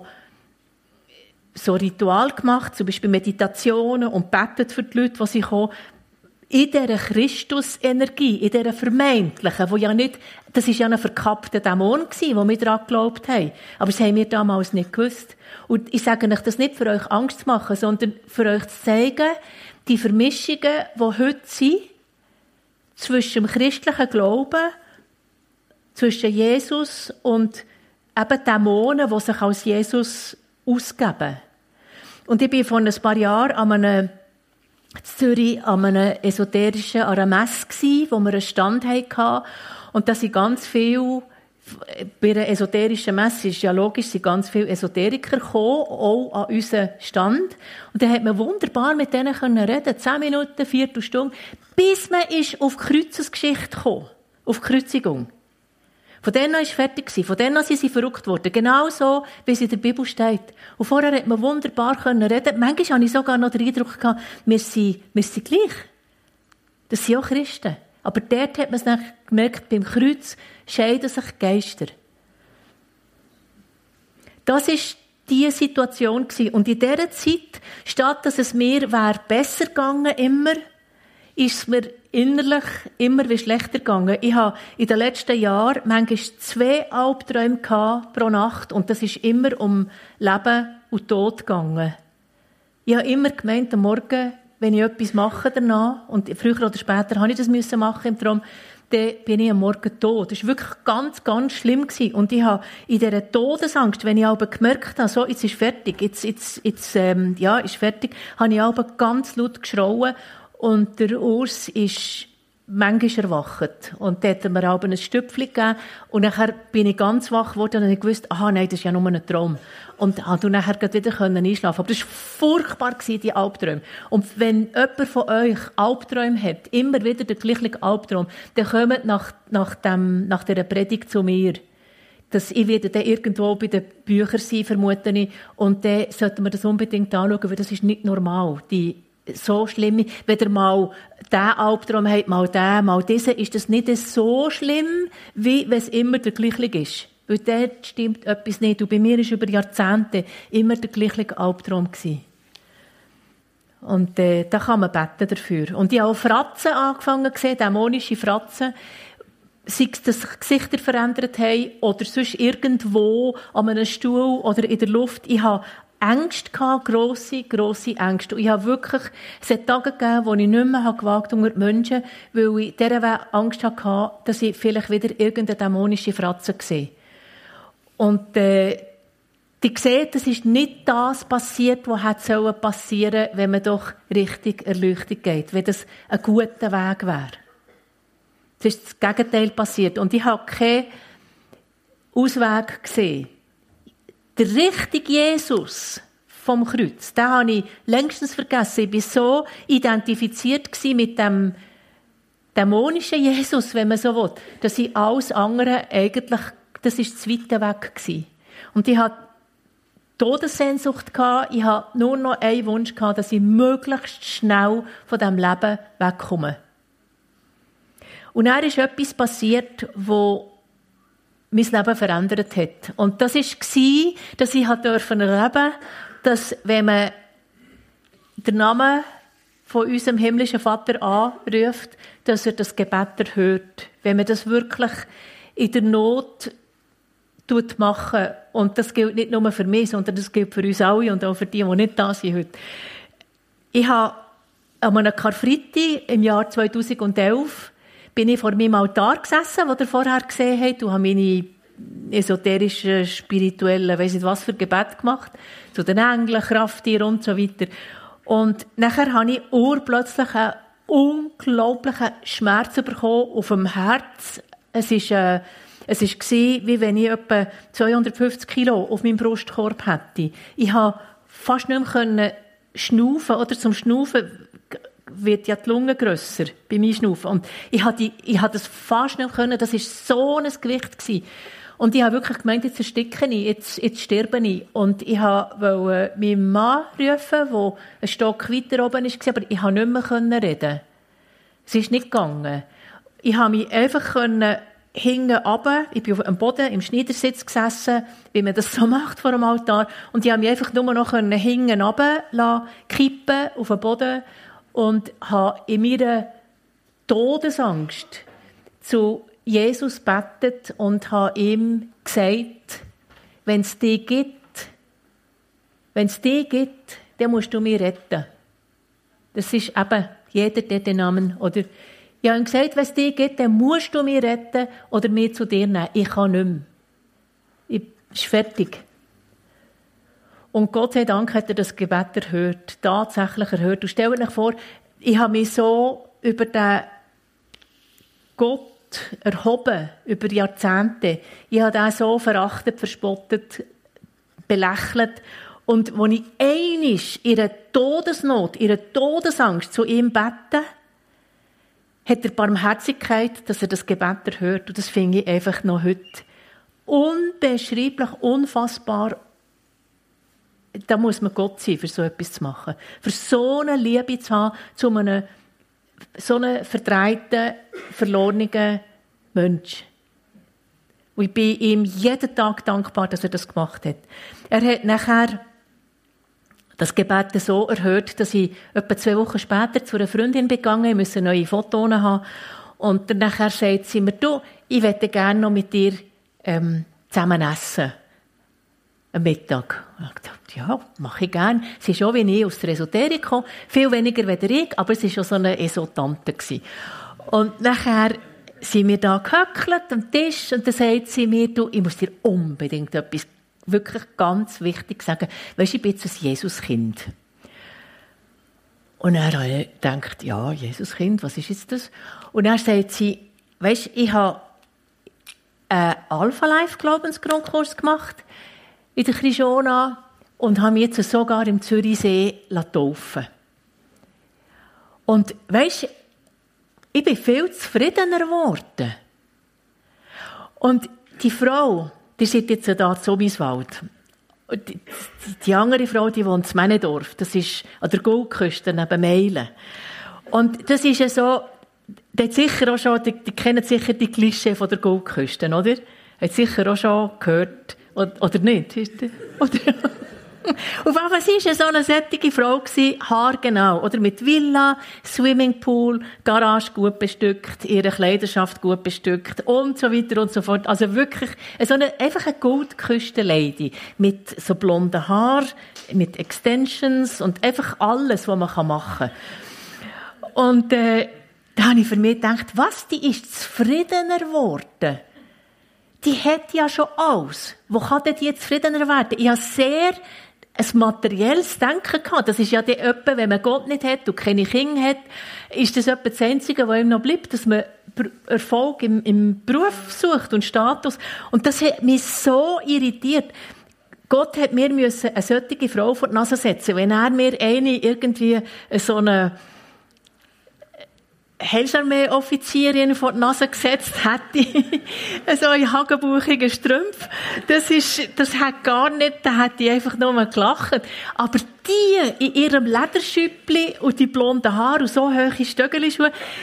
Speaker 1: so Ritual gemacht, zum Beispiel Meditationen und betet für die Leute, die sie kommen. In dieser Christus-Energie, in dieser vermeintlichen, wo ja nicht, das war ja ein verkappter Dämon gewesen, wo wir daran geglaubt haben. Aber das haben wir damals nicht gewusst. Und ich sage euch das nicht für euch Angst zu machen, sondern für euch zu zeigen, die Vermischungen, die heute sind, zwischen dem christlichen Glauben, zwischen Jesus und eben Dämonen, die sich als Jesus ausgeben. Und ich bin vor ein paar Jahren an einem in Zürich an einem esoterischen, an einer Messe gsi, wo wir einen Stand hatten. Und da sind ganz viele, bei einer esoterischen Messe ist ja logisch, sind ganz viele Esoteriker gekommen, auch an unseren Stand. Und dann hat man wunderbar mit denen reden, zehn Minuten, Viertelstunde, bis man ist auf die Kreuzesgeschichte gekommen, auf die Kreuzigung. Von denen war es fertig. Von denen sind sie verrückt worden. Genau so, wie es in der Bibel steht. Und vorher hat man wunderbar reden. Manchmal hatte ich sogar noch den Eindruck gehabt, wir sind, wir sind gleich. Das sind auch Christen. Aber dort hat man es dann gemerkt, beim Kreuz scheiden sich Geister. Das war die Situation. Und in dieser Zeit, statt dass es mir wäre besser gegangen, immer, ist es mir innerlich immer wie schlechter gegangen. Ich habe in den letzten Jahren manchmal zwei Albträume pro Nacht und das ist immer um Leben und Tod gegangen. Ich habe immer gemeint, am Morgen, wenn ich etwas mache danach, und früher oder später habe ich das müssen machen im Traum, dann bin ich am Morgen tot. Das war wirklich ganz, ganz schlimm gewesen. Und ich habe in dieser Todesangst, wenn ich aber gemerkt habe, so, jetzt ist fertig, jetzt, jetzt, jetzt, ähm, ja, ist fertig, habe ich aber ganz laut geschrauen. Und der Urs ist manchmal erwacht. Und dann hat er mir auch ein Stüpfchen gegeben. Und nachher bin ich ganz wach geworden und ich wusste, aha, nein, das ist ja nur ein Traum. Und konnte nachher wieder einschlafen. Aber das war furchtbar, die Albträume. Und wenn jemand von euch Albträume hat, immer wieder der gleiche Albtraum, dann kommt nach, nach, dem, nach dieser Predigt zu mir. Dass ich werde dann irgendwo bei den Büchern sein, vermute ich. Und dann sollten wir das unbedingt anschauen, weil das ist nicht normal. Die so schlimm, wenn ihr mal diesen Albtraum habt, mal den, mal diesen, ist das nicht so schlimm, wie wenn es immer der gleiche ist. Weil dort stimmt etwas nicht. Und bei mir war über Jahrzehnte immer der gleiche Albtraum gewesen. Und äh, da kann man beten dafür. Und ich habe auch Fratzen angefangen zu sehen, dämonische Fratzen. Sei es, dass sich Gesichter verändert haben oder sonst irgendwo an einem Stuhl oder in der Luft. Ich habe Ängste gehabt, grosse, grosse Ängste. Und ich habe wirklich, es hat Tage gegeben, wo ich nicht mehr gewagt unter die Menschen, weil ich dieser Angst hatte, dass ich vielleicht wieder irgendeine dämonische Fratze sehe. Und, äh, die sehen, das ist nicht das passiert, was hätte passieren sollen, wenn man doch richtig Erleuchtung geht, wenn das ein guter Weg wäre. Es ist das Gegenteil passiert. Und ich habe keinen Ausweg gesehen. Der richtige Jesus vom Kreuz, den habe ich längstens vergessen. Ich war so identifiziert mit dem dämonischen Jesus, wenn man so will, dass ich alles andere eigentlich, das war zu weit weg gewesen. Und ich hatte Todessehnsucht gehabt. Ich hatte nur noch einen Wunsch gehabt, dass ich möglichst schnell von diesem Leben wegkomme. Und dann ist etwas passiert, wo mein Leben verändert hat. Und das war, dass ich erleben durfte, dass wenn man den Namen von unserem himmlischen Vater anruft, dass er das Gebet erhört. Wenn man das wirklich in der Not machen. Und das gilt nicht nur für mich, sondern das gilt für uns alle und auch für die, die nicht da sind heute. Ich habe an einem Karfreitag im Jahr zweitausendelf bin ich vor meinem Altar gesessen, den ihr vorher gesehen habt, und habe meine esoterischen, spirituellen, weiss nicht was für Gebet gemacht, zu den Engeln, Krafttieren und so weiter. Und nachher habe ich urplötzlich einen unglaublichen Schmerz bekommen auf dem Herz. Es ist, äh, es war, wie wenn ich etwa zweihundertfünfzig Kilo auf meinem Brustkorb hätte. Ich konnte fast nicht mehr schnaufen, oder zum Schnaufen wird ja die Lunge grösser bei mir Schnaufen. Und ich hatte, ich hatte das fast nicht können. Das war so ein Gewicht gewesen. Und ich habe wirklich gemeint, jetzt ersticke ich, jetzt, jetzt sterbe ich. Und ich wollte meinen Mann rufen, der ein Stock weiter oben war, aber ich konnte nicht mehr reden. Es ist nicht gegangen. Ich konnte mich einfach hinten runter, ich bin auf dem Boden im Schneidersitz gesessen, wie man das so macht vor dem Altar. Und ich konnte mich einfach nur noch hinten runter kippen auf den Boden und habe in meiner Todesangst zu Jesus betet und habe ihm gesagt, wenn es dich gibt, wenn es dich gibt, dann musst du mich retten. Das ist eben jeder, der den Namen, oder? Ich habe ihm gesagt, wenn es dich gibt, dann musst du mich retten oder mich zu dir nehmen. Ich kann nicht mehr. Ich ist fertig. Und Gott sei Dank hat er das Gebet erhört, tatsächlich erhört. Und stellt euch vor, ich habe mich so über den Gott erhoben, über Jahrzehnte. Ich habe ihn so verachtet, verspottet, belächelt. Und als ich einmal in einer Todesnot, in einer Todesangst zu ihm bete, hat er Barmherzigkeit, dass er das Gebet erhört. Und das finde ich einfach noch heute unbeschreiblich, unfassbar. Da muss man Gott sein, für so etwas zu machen. Für so eine Liebe zu haben, zu einem so einen verdreiten, verlorenen Mensch. Und ich bin ihm jeden Tag dankbar, dass er das gemacht hat. Er hat nachher das Gebet so erhört, dass ich etwa zwei Wochen später zu einer Freundin gegangen bin, ich musste neue Fotos haben. Und dann nachher sagt sie mir, du, ich möchte gerne noch mit dir ähm, zusammen essen. Am Mittag. Und ich dachte, ja, mache ich gerne. Sie ist auch wie ich aus der Esoterik gekommen. Viel weniger als ich, aber sie war schon so eine Esotante. Und nachher sind wir da gehöckelt am Tisch und dann sagt sie mir, du, ich muss dir unbedingt etwas wirklich ganz wichtig sagen. Weisst du, ich bin jetzt ein Jesuskind. Und dann habe ich gedacht, ja, Jesuskind, was ist jetzt das? Und dann sagt sie, weisst du, ich habe einen Alpha-Life-Glaubensgrundkurs gemacht in der Krishona und habe mich jetzt sogar im Zürichsee taufen. Und weisst du, ich bin viel zufriedener geworden. Und die Frau, die sitzt jetzt da in Somiswald. Und die, die, die andere Frau, die wohnt in Männendorf. Das ist an der Goldküste neben Meilen. Und das ist ja so, die hat sicher auch schon, die, die kennen sicher die Klischee von der Goldküste, oder? Hat sicher auch schon gehört, oder, oder nicht? Oder? Auf jeden Fall war es so eine sättige Frau, haargenau, oder? Mit Villa, Swimmingpool, Garage gut bestückt, ihre Kleiderschaft gut bestückt und so weiter und so fort. Also wirklich, so eine, einfach eine Goldküstenlady. Mit so blonden Haaren, mit Extensions und einfach alles, was man machen kann. Und, äh, da habe ich für mich gedacht, was, die ist zufriedener geworden. Die hat ja schon alles. Wo kann denn die zufriedener werden? Ich habe sehr ein materielles Denken gehabt. Das ist ja die etwa, wenn man Gott nicht hat und keine Kinder hat, ist das etwa das Einzige, was ihm noch bleibt, dass man Erfolg im, im Beruf sucht und Status. Und das hat mich so irritiert. Gott hat mir müssen eine solche Frau vor die Nase setzen. Wenn er mir eine irgendwie so eine Heilsarmee-Offizierin vor die Nase gesetzt hätte, so in hagebuchigen Strümpfen, das ist, das hat gar nicht, da hätte ich einfach nur mal gelacht. Aber die in ihrem Lederschüppli und die blonden Haare und so hohe Stöckelschuhe,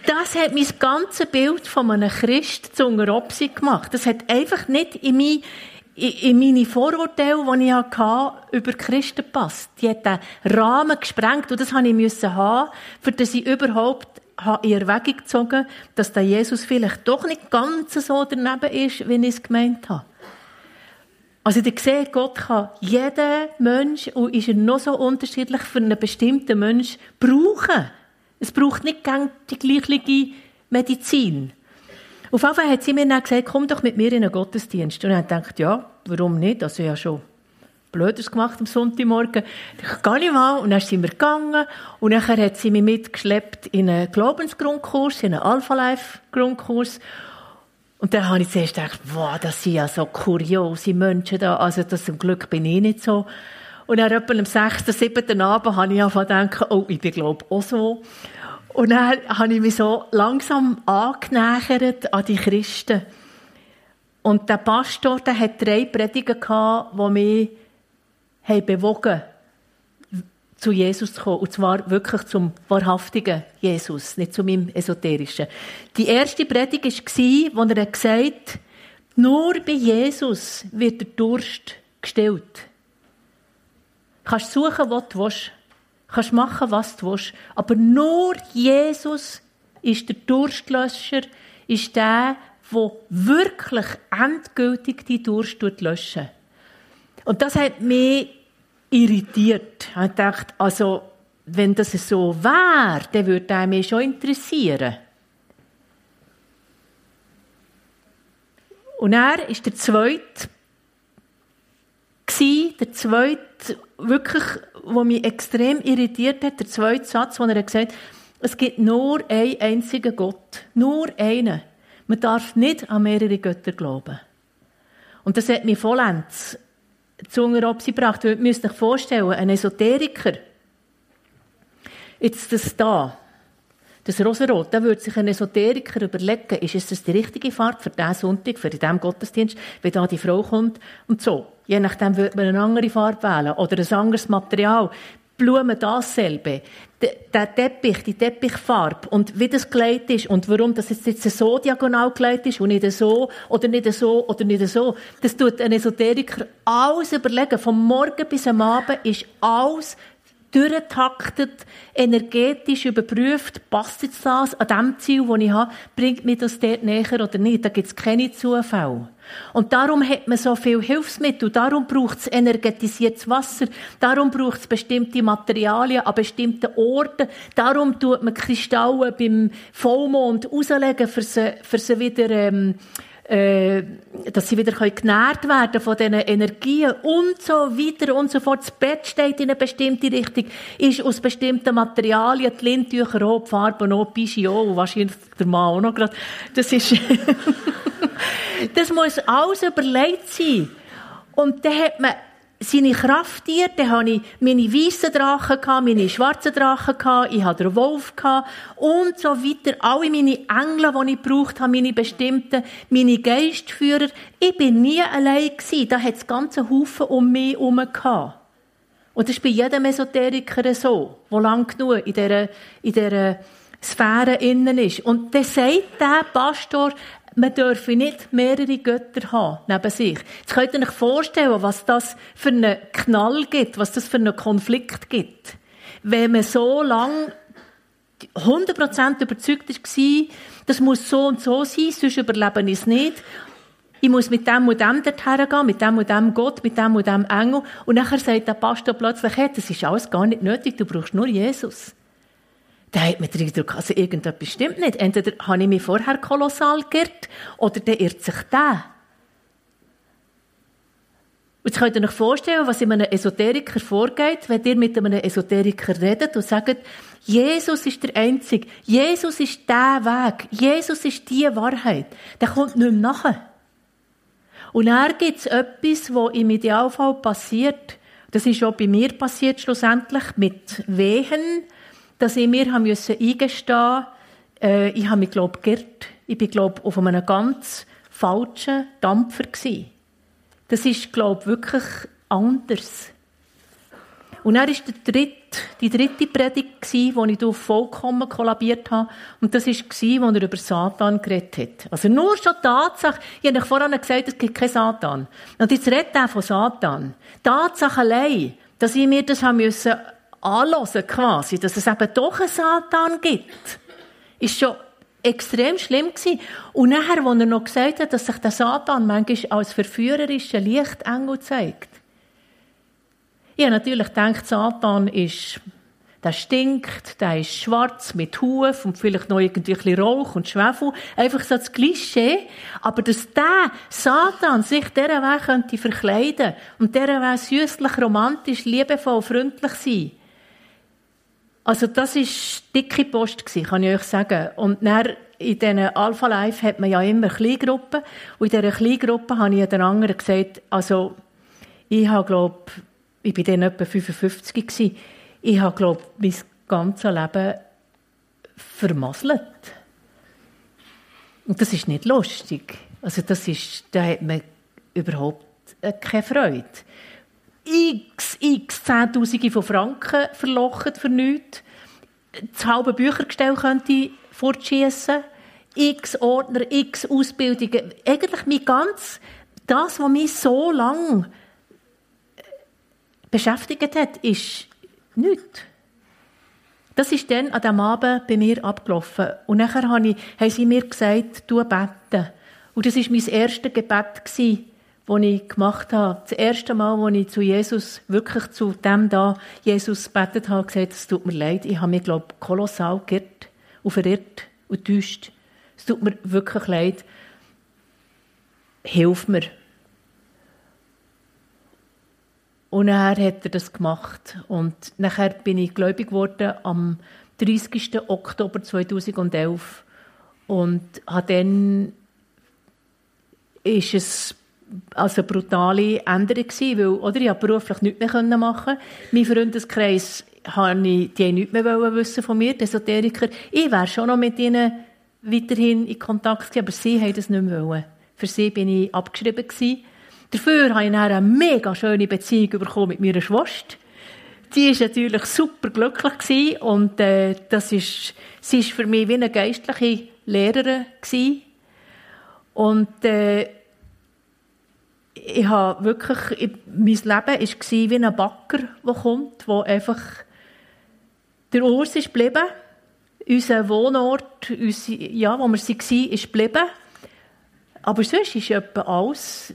Speaker 1: das hat mein ganzes Bild von einem Christ zu einer Opsi gemacht. Das hat einfach nicht in, mein, in, in meine Vorurteile, die ich hatte, über Christen gepasst. Die hat den Rahmen gesprengt und das musste ich müssen haben, für das ich überhaupt in Erwägung gezogen, dass der Jesus vielleicht doch nicht ganz so daneben ist, wie ich es gemeint habe. Also ihr seht, Gott kann jeden Mensch, und ist er noch so unterschiedlich, für einen bestimmten Mensch brauchen. Es braucht nicht gern die gleiche Medizin. Auf jeden Fall hat sie mir dann gesagt, komm doch mit mir in einen Gottesdienst. Und ich habe gedacht, ja, warum nicht? Also ich habe schon Blödes gemacht am Sonntagmorgen. Ich gehe nicht mal. Und dann sind wir gegangen. Und dann hat sie mich mitgeschleppt in einen Glaubensgrundkurs, in einen Alpha-Life-Grundkurs. Und dann habe ich zuerst gedacht, wow, das sind ja so kuriose Menschen da. Also das zum Glück bin ich nicht so. Und dann etwa am sechsten, siebten Abend habe ich angefangen zu denken, oh, ich bin glaube auch so. Und dann habe ich mich so langsam angenähert an die Christen. Und der Pastor, der hat drei Predigen gehabt, die mich haben bewogen, zu Jesus zu kommen. Und zwar wirklich zum wahrhaftigen Jesus, nicht zu meinem esoterischen. Die erste Predigt war, wo er gesagt hat, nur bei Jesus wird der Durst gestillt. Du kannst suchen, was du willst. Du kannst machen, was du willst. Aber nur Jesus ist der Durstlöscher, ist der, der wirklich endgültig die Durst löscht. Und das hat mich irritiert. Ich habe gedacht, also, wenn das so wäre, dann würde er mich schon interessieren. Und er ist der Zweite, der Zweite, wirklich, der mich extrem irritiert hat, der zweite Satz, wo er gesagt hat, es gibt nur einen einzigen Gott. Nur einen. Man darf nicht an mehrere Götter glauben. Und das hat mich vollends zu einer Opsi gebracht. Ihr müsst euch vorstellen, ein Esoteriker, jetzt das da, das Rosarot, da würde sich ein Esoteriker überlegen, ist es das die richtige Farbe für diesen Sonntag, für diesen Gottesdienst, wenn da die Frau kommt und so. Je nachdem würde man eine andere Farbe wählen oder ein anderes Material. Blumen dasselbe. Der Teppich, die Teppichfarbe und wie das Kleid ist und warum das jetzt so diagonal Kleid ist und nicht so oder nicht so oder nicht so. Das tut ein Esoteriker alles überlegen. Vom Morgen bis am Abend ist alles durchgetaktet, energetisch überprüft, passt jetzt das an dem Ziel, das ich habe, bringt mir das dort näher oder nicht. Da gibt es keine Zufälle. Und darum hat man so viel Hilfsmittel, darum braucht es energetisiertes Wasser, darum braucht es bestimmte Materialien an bestimmten Orten, darum tut man Kristalle beim Vollmond rauslegen, für sie, für sie wieder, ähm, äh, dass sie wieder genährt werden von diesen Energien und so weiter und so fort. Das Bett steht in eine bestimmte Richtung, ist aus bestimmten Materialien, die Lindtücher auch, die Farben auch, die Pischi auch, und wahrscheinlich der Mann auch noch gerade. Das ist, das muss alles überlegt sein. Und dann hat man seine Krafttiere, dann hatte ich meine weißen Drachen, meine schwarzen Drachen, ich hatte den Wolf und so weiter. Alle meine Engel, die ich gebraucht habe, meine bestimmten, meine Geistführer. Ich war nie allein gewesen. Da hat es ganze Haufen um mich herum gehabt. Und das ist bei jedem Esoteriker so, der lang genug in dieser, in dieser Sphäre innen ist. Und dann sagt der Pastor, man dürfe nicht mehrere Götter haben neben sich. Jetzt könnt ihr euch vorstellen, was das für einen Knall gibt, was das für einen Konflikt gibt. Wenn man so lange hundert Prozent überzeugt war, das muss so und so sein, sonst überleben ich es nicht. Ich muss mit dem und dem dorthin gehen, mit dem und dem Gott, mit dem und dem Engel. Und nachher sagt der Pastor plötzlich, hey, das ist alles gar nicht nötig, du brauchst nur Jesus. Da hat man den Eindruck, also irgendetwas stimmt nicht. Entweder habe ich mich vorher kolossal geirrt, oder der irrt sich der. Und jetzt könnt ihr euch vorstellen, was in einem Esoteriker vorgeht, wenn ihr mit einem Esoteriker redet und sagt, Jesus ist der Einzige, Jesus ist der Weg, Jesus ist die Wahrheit. Der kommt nicht mehr nachher. Und dann gibt es etwas, was im Idealfall passiert. Das ist auch bei mir passiert schlussendlich mit Wehen, dass ich mir eingestehen musste, äh, ich habe mich, glaube ich, geirrt. Ich war, glaube ich, auf einem ganz falschen Dampfer gewesen. Das ist, glaube ich, wirklich anders. Und dann war der dritte, die dritte Predigt, wo ich auf vollkommen kollabiert habe. Und das war, wo er über Satan geredet hat. Also nur schon die Tatsache, ich habe euch vorhin gesagt, es gibt keinen Satan. Und jetzt redet er von Satan. Die Tatsache allein, dass ich mir das haben müssen anhören quasi, dass es eben doch einen Satan gibt, ist schon extrem schlimm gewesen. Und nachher, als er noch gesagt hat, dass sich der Satan manchmal als verführerischer Lichtengel zeigt. Ich habe natürlich gedacht, Satan ist, der stinkt, der ist schwarz mit Huf und vielleicht noch irgendwie ein bisschen Rauch und Schwefel. Einfach so das Klischee. Aber dass der Satan sich dieser Weg könnte verkleiden und dieser Weg süßlich, romantisch, liebevoll, freundlich sein. Also das war dicke Post, kann ich euch sagen. Und dann in diesen Alpha Life hat man ja immer Kleingruppen. Und in dieser Kleingruppe habe ich den anderen gesagt, also ich habe, glaube ich, war dann etwa fünfundfünfzig gewesen. Ich habe, glaube ich, mein ganzes Leben vermasselt. Und das ist nicht lustig. Also das ist, da hat man überhaupt keine Freude. X, x, Zehntausende von Franken verlochen für nichts. Das halbe Büchergestell könnte ich fortschiessen. X Ordner, x Ausbildungen. Eigentlich mein ganz, das, was mich so lange beschäftigt hat, ist nichts. Das ist dann an diesem Abend bei mir abgelaufen. Und nachher habe ich, haben sie mir gesagt, du beten. Und das war mein erstes Gebet, das ich gemacht habe. Das erste Mal, als ich zu Jesus, wirklich zu dem da, Jesus gebetet habe, gesagt, es tut mir leid, ich habe mich, glaube ich, kolossal geirrt und verirrt und getäuscht. Es tut mir wirklich leid. Hilf mir. Und dann hat er das gemacht. Und nachher bin ich gläubig geworden am dreißigsten Oktober zweitausendelf. Und dann ist es also eine brutale Änderung gewesen, weil, oder, ich konnte beruflich nichts mehr machen. Mein Freundeskreis, die haben nichts mehr wissen von mir, die Esoteriker. Ich wäre schon noch mit ihnen weiterhin in Kontakt gewesen, aber sie haben das nicht mehr wollen. Für sie bin ich abgeschrieben gewesen. Dafür habe ich dann eine mega schöne Beziehung bekommen mit meiner Schwester. Die war natürlich super glücklich gewesen und äh, das ist, sie war für mich wie eine geistliche Lehrerin gewesen. Und äh, ich habe wirklich, ich, mein Leben war wie ein Backer, der kommt, der einfach der Urs ist geblieben. Unser Wohnort, unser, ja, wo wir waren, ist geblieben. Aber sonst war etwa alles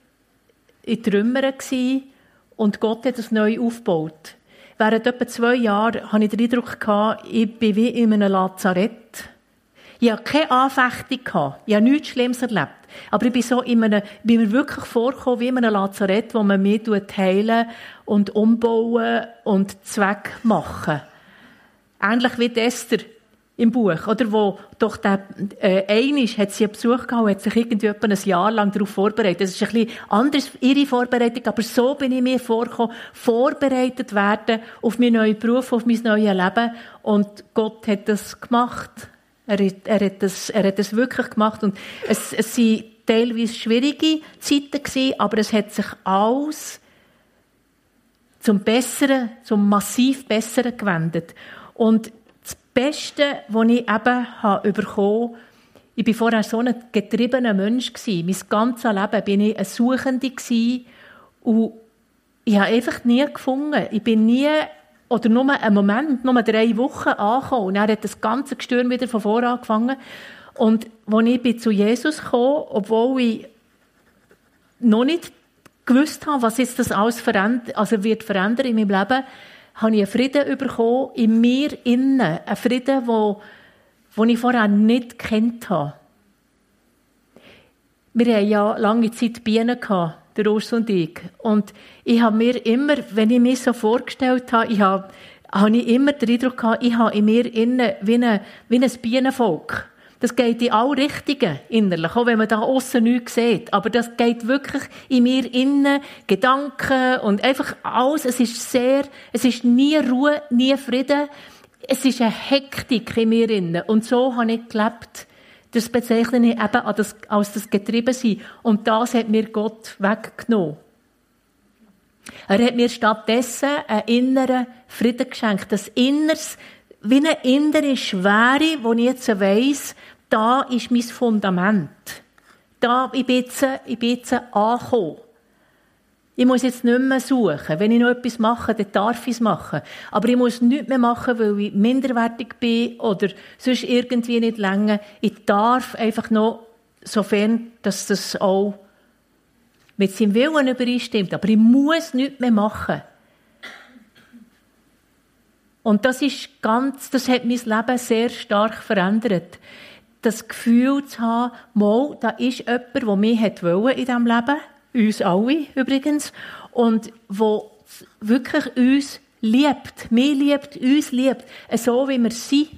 Speaker 1: in Trümmern und Gott hat es neu aufgebaut. Während etwa zwei Jahren hatte ich den Eindruck, ich bin wie in einem Lazarett. Ich hatte keine Anfechtung, ich habe nichts Schlimmes erlebt. Aber ich bin so in einem, bin mir wirklich vorgekommen wie in einem Lazarett, wo man mich heilen und umbauen und Zweck machen. Ähnlich wie Esther im Buch, oder? Wo doch der, äh, einisch hat sie einen Besuch gehabt und hat sich irgendwie etwa ein Jahr lang darauf vorbereitet. Das ist ein bisschen anders, ihre Vorbereitung, aber so bin ich mir vorgekommen, vorbereitet werden auf meinen neuen Beruf, auf mein neues Leben. Und Gott hat das gemacht. Er hat, er hat das, er hat das wirklich gemacht. Und es, es waren teilweise schwierige Zeiten gewesen, aber es hat sich alles zum Besseren, zum massiv Besseren gewendet. Und das Beste, was ich eben habe bekommen habe, ich war vorher so ein getriebener Mensch gewesen. Mein ganzes Leben war ich eine Suchende gewesen. Und ich habe einfach nie gefunden. Ich bin nie, oder nur einen Moment, nur drei Wochen angekommen. Und dann hat das ganze Gestürm wieder von vorne angefangen. Und als ich zu Jesus kam, obwohl ich noch nicht gewusst habe, was jetzt das alles verändert, also wird verändern in meinem Leben, habe ich einen Frieden bekommen in mir innen. Einen Frieden, den ich vorher nicht gekannt habe. Wir hatten ja lange Zeit Bienen gehabt, der Urs und ich. Und ich habe mir immer, wenn ich mir so vorgestellt habe, ich habe, habe ich immer den Eindruck gehabt, ich habe in mir innen wie, eine, wie ein Bienenvolk. Das geht in alle Richtungen innerlich, auch wenn man da aussen nichts sieht. Aber das geht wirklich in mir innen, Gedanken und einfach alles. Es ist sehr, es ist nie Ruhe, nie Frieden. Es ist eine Hektik in mir innen. Und so habe ich gelebt. Das bezeichne ich eben als das, als das Getriebensein. Und das hat mir Gott weggenommen. Er hat mir stattdessen einen inneren Frieden geschenkt. Das Inneres, wie eine innere Schwere, wo ich jetzt weiss, da ist mein Fundament. Da, ich bin jetzt, ich bin jetzt angekommen. Ich muss jetzt nicht mehr suchen. Wenn ich noch etwas mache, dann darf ich es machen. Aber ich muss nichts mehr machen, weil ich minderwertig bin oder sonst irgendwie nicht länger. Ich darf einfach noch, sofern dass das auch mit seinem Willen übereinstimmt. Aber ich muss nichts mehr machen. Und das ist ganz, das hat mein Leben sehr stark verändert. Das Gefühl zu haben, mal, da ist jemand, der mich in diesem Leben wollte. Uns alle übrigens. Und wo wirklich uns liebt. Mich liebt, uns liebt. So wie wir sind.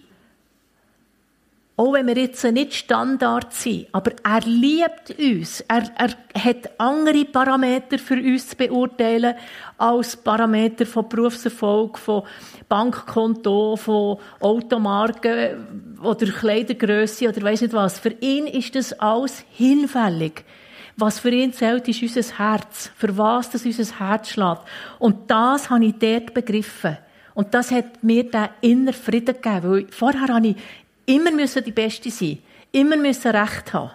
Speaker 1: Auch wenn wir jetzt nicht Standard sind. Aber er liebt uns. Er, er hat andere Parameter für uns zu beurteilen als Parameter von Berufserfolg, von Bankkonto, von Automarken oder Kleidergrösse oder weiss nicht was. Für ihn ist das alles hinfällig. Was für ihn zählt, ist unser Herz. Für was das unser Herz schlägt. Und das habe ich dort begriffen. Und das hat mir den inneren Frieden gegeben. Weil vorher habe ich immer die Beste sein. Immer Recht haben.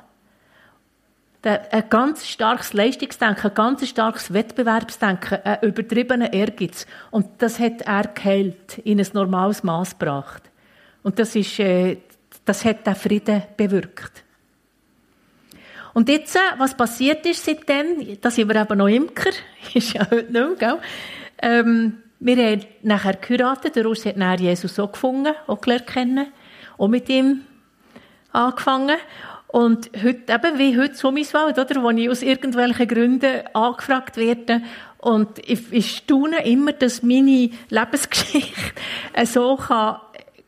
Speaker 1: Ein ganz starkes Leistungsdenken, ein ganz starkes Wettbewerbsdenken, ein übertriebener Ehrgeiz. Und das hat er geheilt, in ein normales Maß gebracht. Und das, ist, äh, das hat den Frieden bewirkt. Und jetzt, was passiert ist seitdem, da sind wir eben noch Imker, ist ja heute nicht mehr, gell? Ähm, wir haben nachher geheiratet, der Urs hat nachher Jesus auch gefunden, auch gelernt kennen, auch mit ihm angefangen. Und heute, eben wie heute Summiswald, oder, wo ich aus irgendwelchen Gründen angefragt werde. Und ich, ich staune immer, dass meine Lebensgeschichte so kann.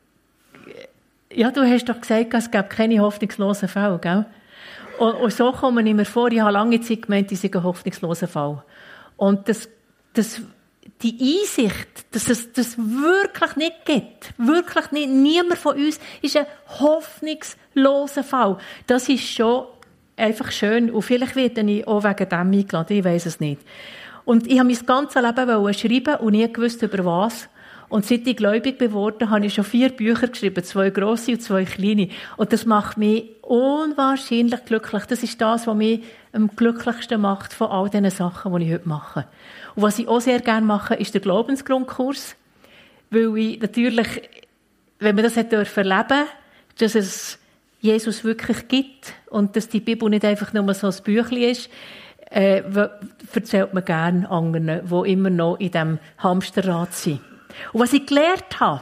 Speaker 1: Ja, du hast doch gesagt, es gäbe keine hoffnungslosen Fälle, gell? Und, und so komme ich mir vor, ich habe lange Zeit gemeint, ich sei ein hoffnungsloser Fall. Und das, das, die Einsicht, dass es das wirklich nicht gibt, wirklich nicht, niemand von uns ist ein hoffnungsloser Fall. Das ist schon einfach schön. Und vielleicht werde ich auch wegen dem eingeladen, ich weiss es nicht. Und ich habe mein ganzes Leben schreiben und nie gewusst, über was. Und seit ich gläubig geworden habe ich schon vier Bücher geschrieben, zwei grosse und zwei kleine. Und das macht mich unwahrscheinlich glücklich. Das ist das, was mich am glücklichsten macht von all diesen Sachen, die ich heute mache. Und was ich auch sehr gerne mache, ist der Glaubensgrundkurs. Weil ich natürlich, wenn man das erleben durfte, dass es Jesus wirklich gibt und dass die Bibel nicht einfach nur so ein Büchlein ist, äh, erzählt man gerne anderen, die immer noch in diesem Hamsterrad sind. Und was ich gelernt habe,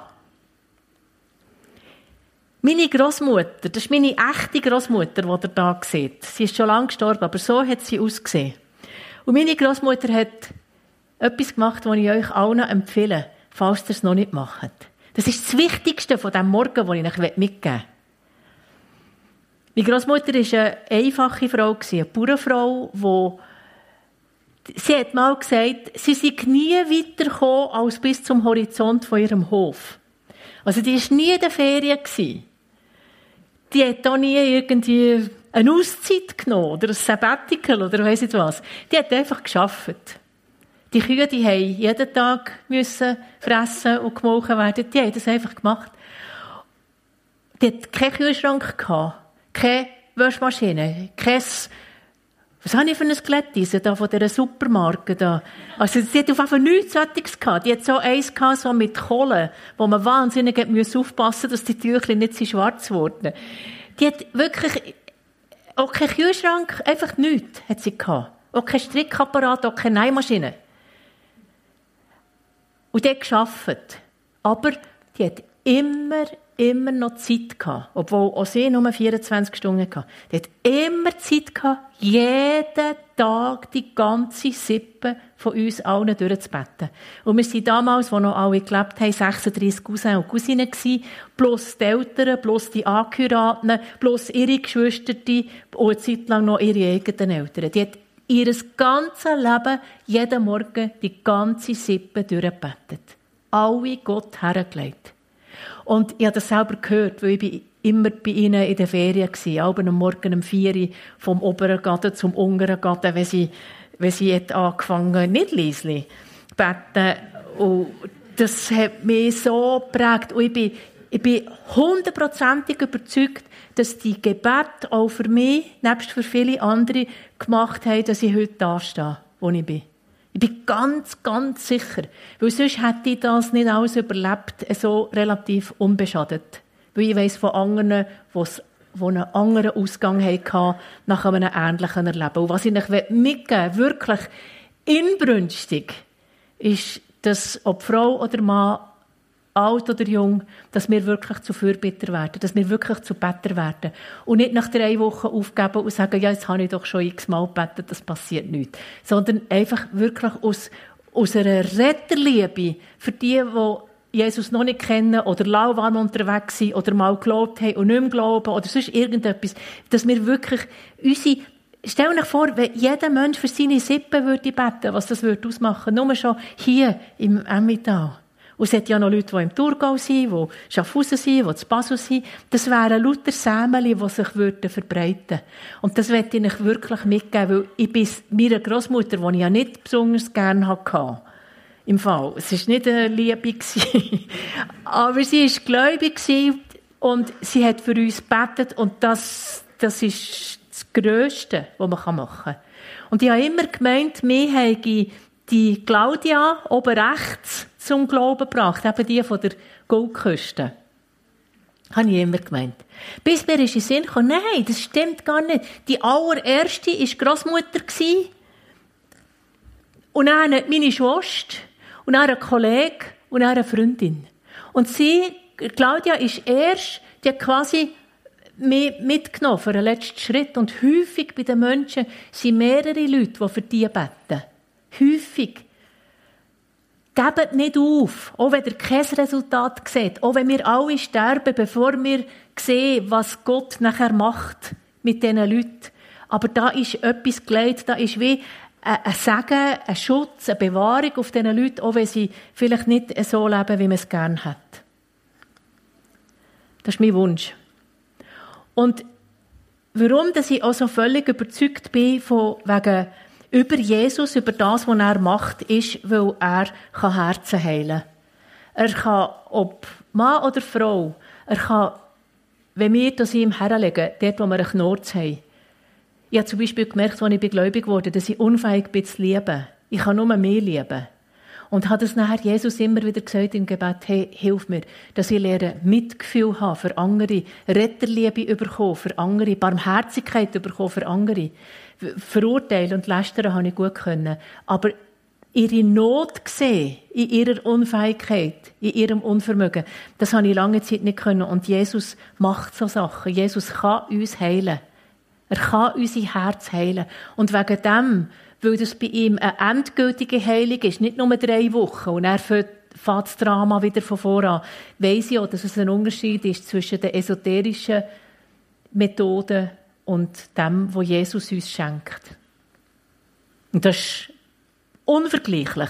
Speaker 1: meine Grossmutter, das ist meine echte Grossmutter, die ihr da seht. Sie ist schon lange gestorben, aber so hat sie ausgesehen. Und meine Grossmutter hat etwas gemacht, das ich euch allen empfehle, falls ihr es noch nicht macht. Das ist das Wichtigste von diesem Morgen, das ich euch mitgeben will. Meine Grossmutter war eine einfache Frau, eine Bauernfrau, die sie hat mal gesagt, sie sei nie weitergekommen als bis zum Horizont von ihrem Hof. Also die war nie in der Ferien. Die hat auch nie irgendwie eine Auszeit genommen oder ein Sabbatical oder weiss nicht was. Die hat einfach gearbeitet. Die Kühe, die haben jeden Tag müssen fressen und gemolken werden. Die haben das einfach gemacht. Die hat keinen Kühlschrank gehabt, keine Waschmaschine, kein Was habe ich für ein Glätteisen da von dieser Supermarke da? Also, sie hat auf jeden Fall nichts Sättiges gehabt. Die hat so eins gehabt, so mit Kohle, wo man wahnsinnig aufpassen musste, dass die Tüchlein nicht so schwarz wurden. Die hat wirklich auch keinen Kühlschrank, einfach nichts hat sie gehabt. Auch kein Strickapparat, auch keine Nähmaschine. Und die hat gearbeitet. Aber die hat immer, immer noch Zeit gehabt. Obwohl auch sie nur vierundzwanzig Stunden hatte. Die hat immer Zeit gehabt, jeden Tag die ganze Sippe von uns allen durchzubeten. Und wir sind damals, wo noch alle gelebt haben, sechsunddreissig Cousins und Cousinen gewesen, plus die Eltern, plus die Angehörigen, plus ihre Geschwister und eine Zeit lang noch ihre eigenen Eltern. Die hat ihr ganzes Leben jeden Morgen die ganze Sippe durchgebetet. Alle Gott hergelegt. Und ich habe das selber gehört, weil ich immer bei ihnen in den Ferien war. Abends am Morgen um vier Uhr vom oberen Garten zum unteren Garten, wenn sie wenn sie hat angefangen, nicht leise zu beten. Und das hat mich so geprägt. Und ich bin, ich bin hundertprozentig überzeugt, dass die Gebete auch für mich, nebst für viele andere, gemacht haben, dass ich heute da stehe, wo ich bin. Ich bin ganz, ganz sicher. Weil sonst hätte ich das nicht alles überlebt, so relativ unbeschadet. Weil ich weiss von anderen, die einen anderen Ausgang hatten nach einem ähnlichen Erleben. Und was ich euch mitgeben will, wirklich inbrünstig, ist, dass ob Frau oder Mann, alt oder jung, dass wir wirklich zu Fürbitter werden, dass wir wirklich zu Better werden. Und nicht nach drei Wochen aufgeben und sagen, ja, jetzt habe ich doch schon x-mal gebetet, das passiert nichts. Sondern einfach wirklich aus, aus einer Retterliebe für die, die Jesus noch nicht kennen oder lauwarm unterwegs sind oder mal geglaubt haben und nicht mehr glauben oder sonst irgendetwas, dass wir wirklich unsere Stell dir vor, wenn jeder Mensch für seine Sippe würde beten, was das würde ausmachen, nur schon hier im Emmental. Und es hat ja noch Leute, die im Thurgau sind, die Schaffhausen sind, die zu Basel sind. Das wären lauter Sämeli, die sich würden verbreiten. Und das möchte ich euch wirklich mitgeben, weil ich bin meiner Grossmutter, die ich ja nicht besonders gerne hatte, im Fall. Es war nicht eine Liebe, aber sie war gläubig und sie hat für uns gebetet und das, das ist das Grösste, was man machen kann. Und ich habe immer gemeint, mir habe die Claudia oben rechts zum Glauben gebracht, eben die von der Goldküste. Habe ich immer gemeint. Bis mir ist in den Sinn gekommen, nein, das stimmt gar nicht. Die allererste war Grossmutter und dann meine Schwester und dann ein Kollege und dann eine Freundin. Und sie, Claudia, ist erst, die hat quasi mich mitgenommen für den letzten Schritt. Und häufig bei den Menschen sind mehrere Leute, die für die beten. Häufig. Gebt nicht auf, auch wenn ihr kein Resultat seht, auch wenn wir alle sterben, bevor wir sehen, was Gott nachher macht mit diesen Leuten. Aber da ist etwas gelegt, da ist wie ein Segen, ein Schutz, eine Bewahrung auf diesen Leuten, auch wenn sie vielleicht nicht so leben, wie man es gerne hat. Das ist mein Wunsch. Und warum dass ich auch so völlig überzeugt bin von wegen über Jesus, über das, was er macht, ist, weil er Herzen heilen kann. Er kann, ob Mann oder Frau, er kann, wenn wir das ihm herlegen, dort, wo wir einen Knurz haben. Ich habe zum Beispiel gemerkt, als ich gläubig wurde, dass ich unfähig bin zu lieben. Ich kann nur mehr lieben. Und hat es nachher Jesus immer wieder gesagt im Gebet, hey, hilf mir, dass ich lerne, Mitgefühl haben für andere, Retterliebe bekommen für andere, Barmherzigkeit bekommen für andere. Verurteilen und lästern habe ich gut können. Aber ihre Not gesehen, in ihrer Unfähigkeit, in ihrem Unvermögen, das habe ich lange Zeit nicht können. Und Jesus macht so Sachen. Jesus kann uns heilen. Er kann unser Herz heilen. Und wegen dem, weil das bei ihm eine endgültige Heilung ist, nicht nur drei Wochen, und er fängt das Drama wieder von voran, weiss ich auch, dass es ein Unterschied ist zwischen den esoterischen Methoden und dem, was Jesus uns schenkt. Und das ist unvergleichlich.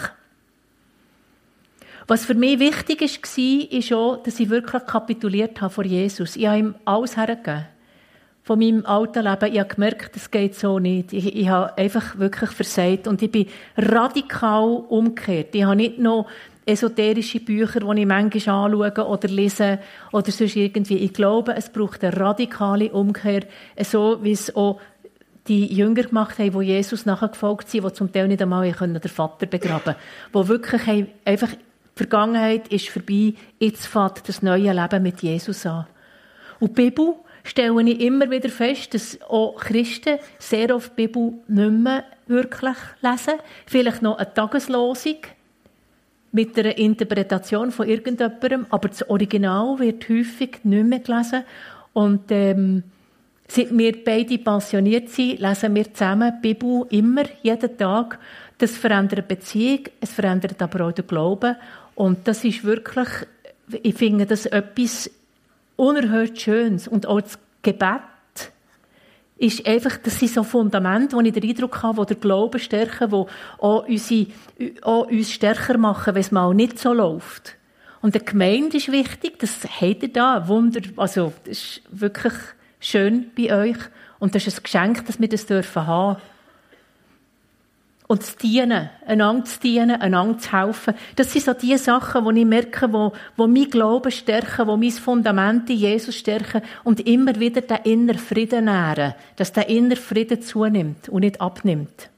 Speaker 1: Was für mich wichtig war, ist auch, dass ich wirklich kapituliert habe vor Jesus. Ich habe ihm alles hergegeben. Von meinem alten Leben. Ich habe gemerkt, das geht so nicht. Ich, ich habe einfach wirklich versagt. Und ich bin radikal umgekehrt. Ich habe nicht noch esoterische Bücher, die ich manchmal anschaue oder lese oder sonst irgendwie. Ich glaube, es braucht eine radikale Umkehr, so wie es auch die Jünger gemacht haben, die Jesus nachgefolgt sind, die zum Teil nicht einmal den Vater begraben konnten. Die wirklich haben, einfach, die Vergangenheit ist vorbei, jetzt fängt das neue Leben mit Jesus an. Und die Bibel stelle ich immer wieder fest, dass auch Christen sehr oft die Bibel nicht mehr wirklich lesen. Vielleicht noch eine Tageslosung mit einer Interpretation von irgendjemandem, aber das Original wird häufig nicht mehr gelesen. Und ähm, seit wir beide pensioniert sind, lesen wir zusammen die Bibel immer, jeden Tag. Das verändert die Beziehung, es verändert aber auch den Glauben. Und das ist wirklich, ich finde das etwas unerhört Schönes. Und auch das Gebet ist einfach, das sind so Fundamente, wo ich den Eindruck habe, die den Glauben stärken, die auch, unsere, auch uns stärker machen, wenn es mal nicht so läuft. Und die Gemeinde ist wichtig, das habt ihr da, ein Wunder, also das ist wirklich schön bei euch. Und das ist ein Geschenk, dass wir das dürfen haben. Und zu dienen, einander zu dienen, einander zu helfen. Das sind so die Sachen, die ich merke, die, die mein Glauben stärken, die mein Fundament in Jesus stärken und immer wieder den inneren Frieden nähren, dass der innere Frieden zunimmt und nicht abnimmt.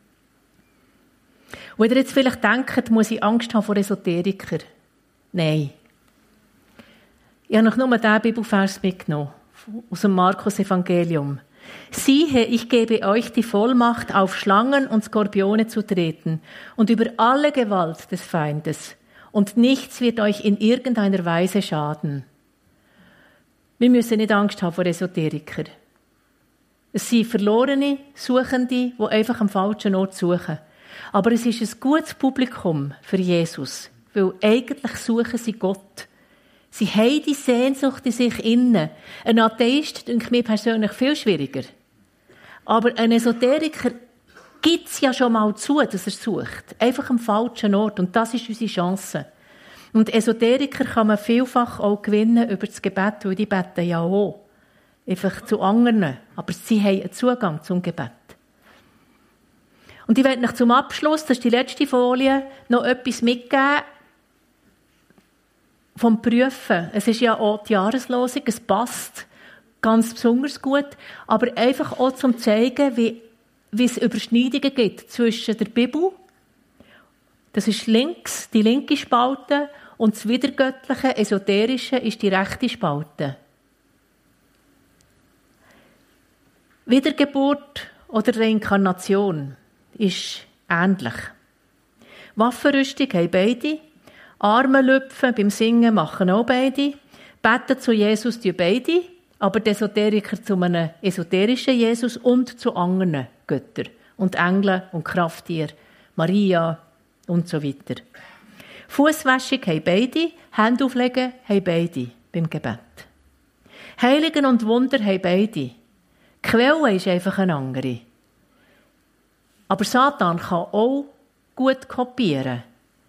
Speaker 1: Und wenn ihr jetzt vielleicht denkt, muss ich Angst haben vor Esoterikern? Nein. Ich habe noch nur diesen Bibelvers mitgenommen, aus dem Markus-Evangelium. Siehe, ich gebe euch die Vollmacht, auf Schlangen und Skorpione zu treten und über alle Gewalt des Feindes. Und nichts wird euch in irgendeiner Weise schaden. Wir müssen nicht Angst haben vor Esoterikern. Es sind Verlorene, Suchende, die einfach am falschen Ort suchen. Aber es ist ein gutes Publikum für Jesus, weil eigentlich suchen sie Gott. Sie haben die Sehnsucht in sich innen. Ein Atheist denke mir persönlich viel schwieriger. Aber ein Esoteriker gibt es ja schon mal zu, dass er sucht. Einfach am falschen Ort. Und das ist unsere Chance. Und Esoteriker kann man vielfach auch gewinnen über das Gebet, weil die beten ja auch. Einfach zu anderen. Aber sie haben einen Zugang zum Gebet. Und ich werde euch zum Abschluss, das ist die letzte Folie, noch etwas mitgeben vom Prüfen. Es ist ja auch die Jahreslosung, es passt ganz besonders gut, aber einfach auch zum zeigen, wie, wie es Überschneidungen gibt zwischen der Bibel, das ist links, die linke Spalte, und das Wiedergöttliche, Esoterische, ist die rechte Spalte. Wiedergeburt oder Reinkarnation ist ähnlich. Waffenrüstung haben beide. Arme lüpfen beim Singen machen auch beide. Beten zu Jesus tun beide. Aber die Esoteriker zu einem esoterischen Jesus und zu anderen Göttern. Und Engeln und Krafttier. Maria und so weiter. Fußwäschung haben beide. Hände auflegen haben beide beim Gebet. Heiligen und Wunder haben beide. Die Quelle ist einfach eine andere. Aber Satan kann auch gut kopieren.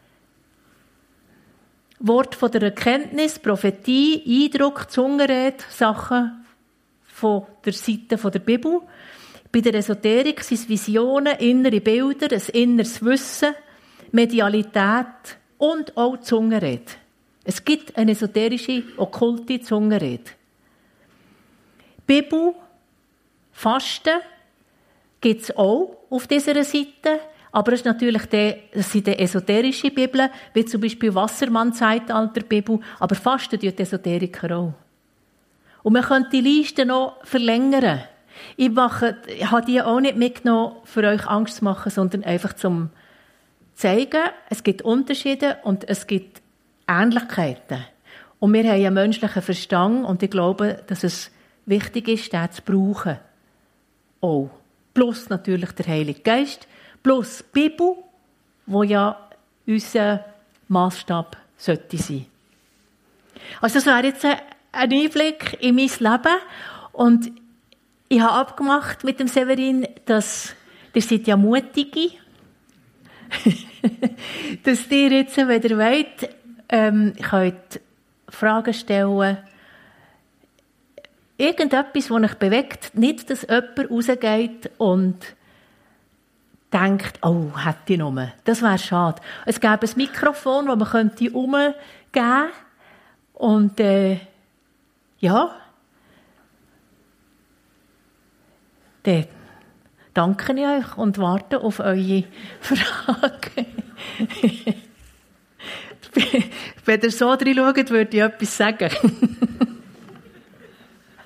Speaker 1: Wort von der Erkenntnis, Prophetie, Eindruck, Zungenrede, Sachen von der Seite der Bibel. Bei der Esoterik sind es Visionen, innere Bilder, ein inneres Wissen, Medialität und auch Zungenrede. Es gibt eine esoterische, okkulte Zungenrede. Bibel, Fasten gibt es auch auf dieser Seite. Aber es ist natürlich die, das sind die esoterische Bibeln, wie zum Beispiel Wassermann-Zeitalter-Bibel, aber Fasten tun die Esoteriker auch. Und man könnte die Liste noch verlängern. Ich, mache, ich habe die auch nicht mitgenommen, für euch Angst zu machen, sondern einfach zum zeigen, es gibt Unterschiede und es gibt Ähnlichkeiten. Und wir haben einen menschlichen Verstand und ich glaube, dass es wichtig ist, den zu brauchen. Auch. Plus natürlich der Heilige Geist. Plus die Bibel, wo ja unser Massstab sollte sein. Also das wäre jetzt ein Einblick in mein Leben. Und ich habe abgemacht mit dem Severin, dass ihr seid ja Mutige, dass ihr jetzt, wenn ihr wollt, ähm, könnt Fragen stellen. Irgendetwas, das euch bewegt. Nicht, dass jemand rausgeht und denkt, oh, hätte ich noch mal. Das wäre schade. Es gäbe ein Mikrofon, das man könnte umgeben könnte. Und, äh, ja. Dann danke ich euch und warte auf eure Fragen. Wenn ihr so drin schaut, würde ich etwas sagen.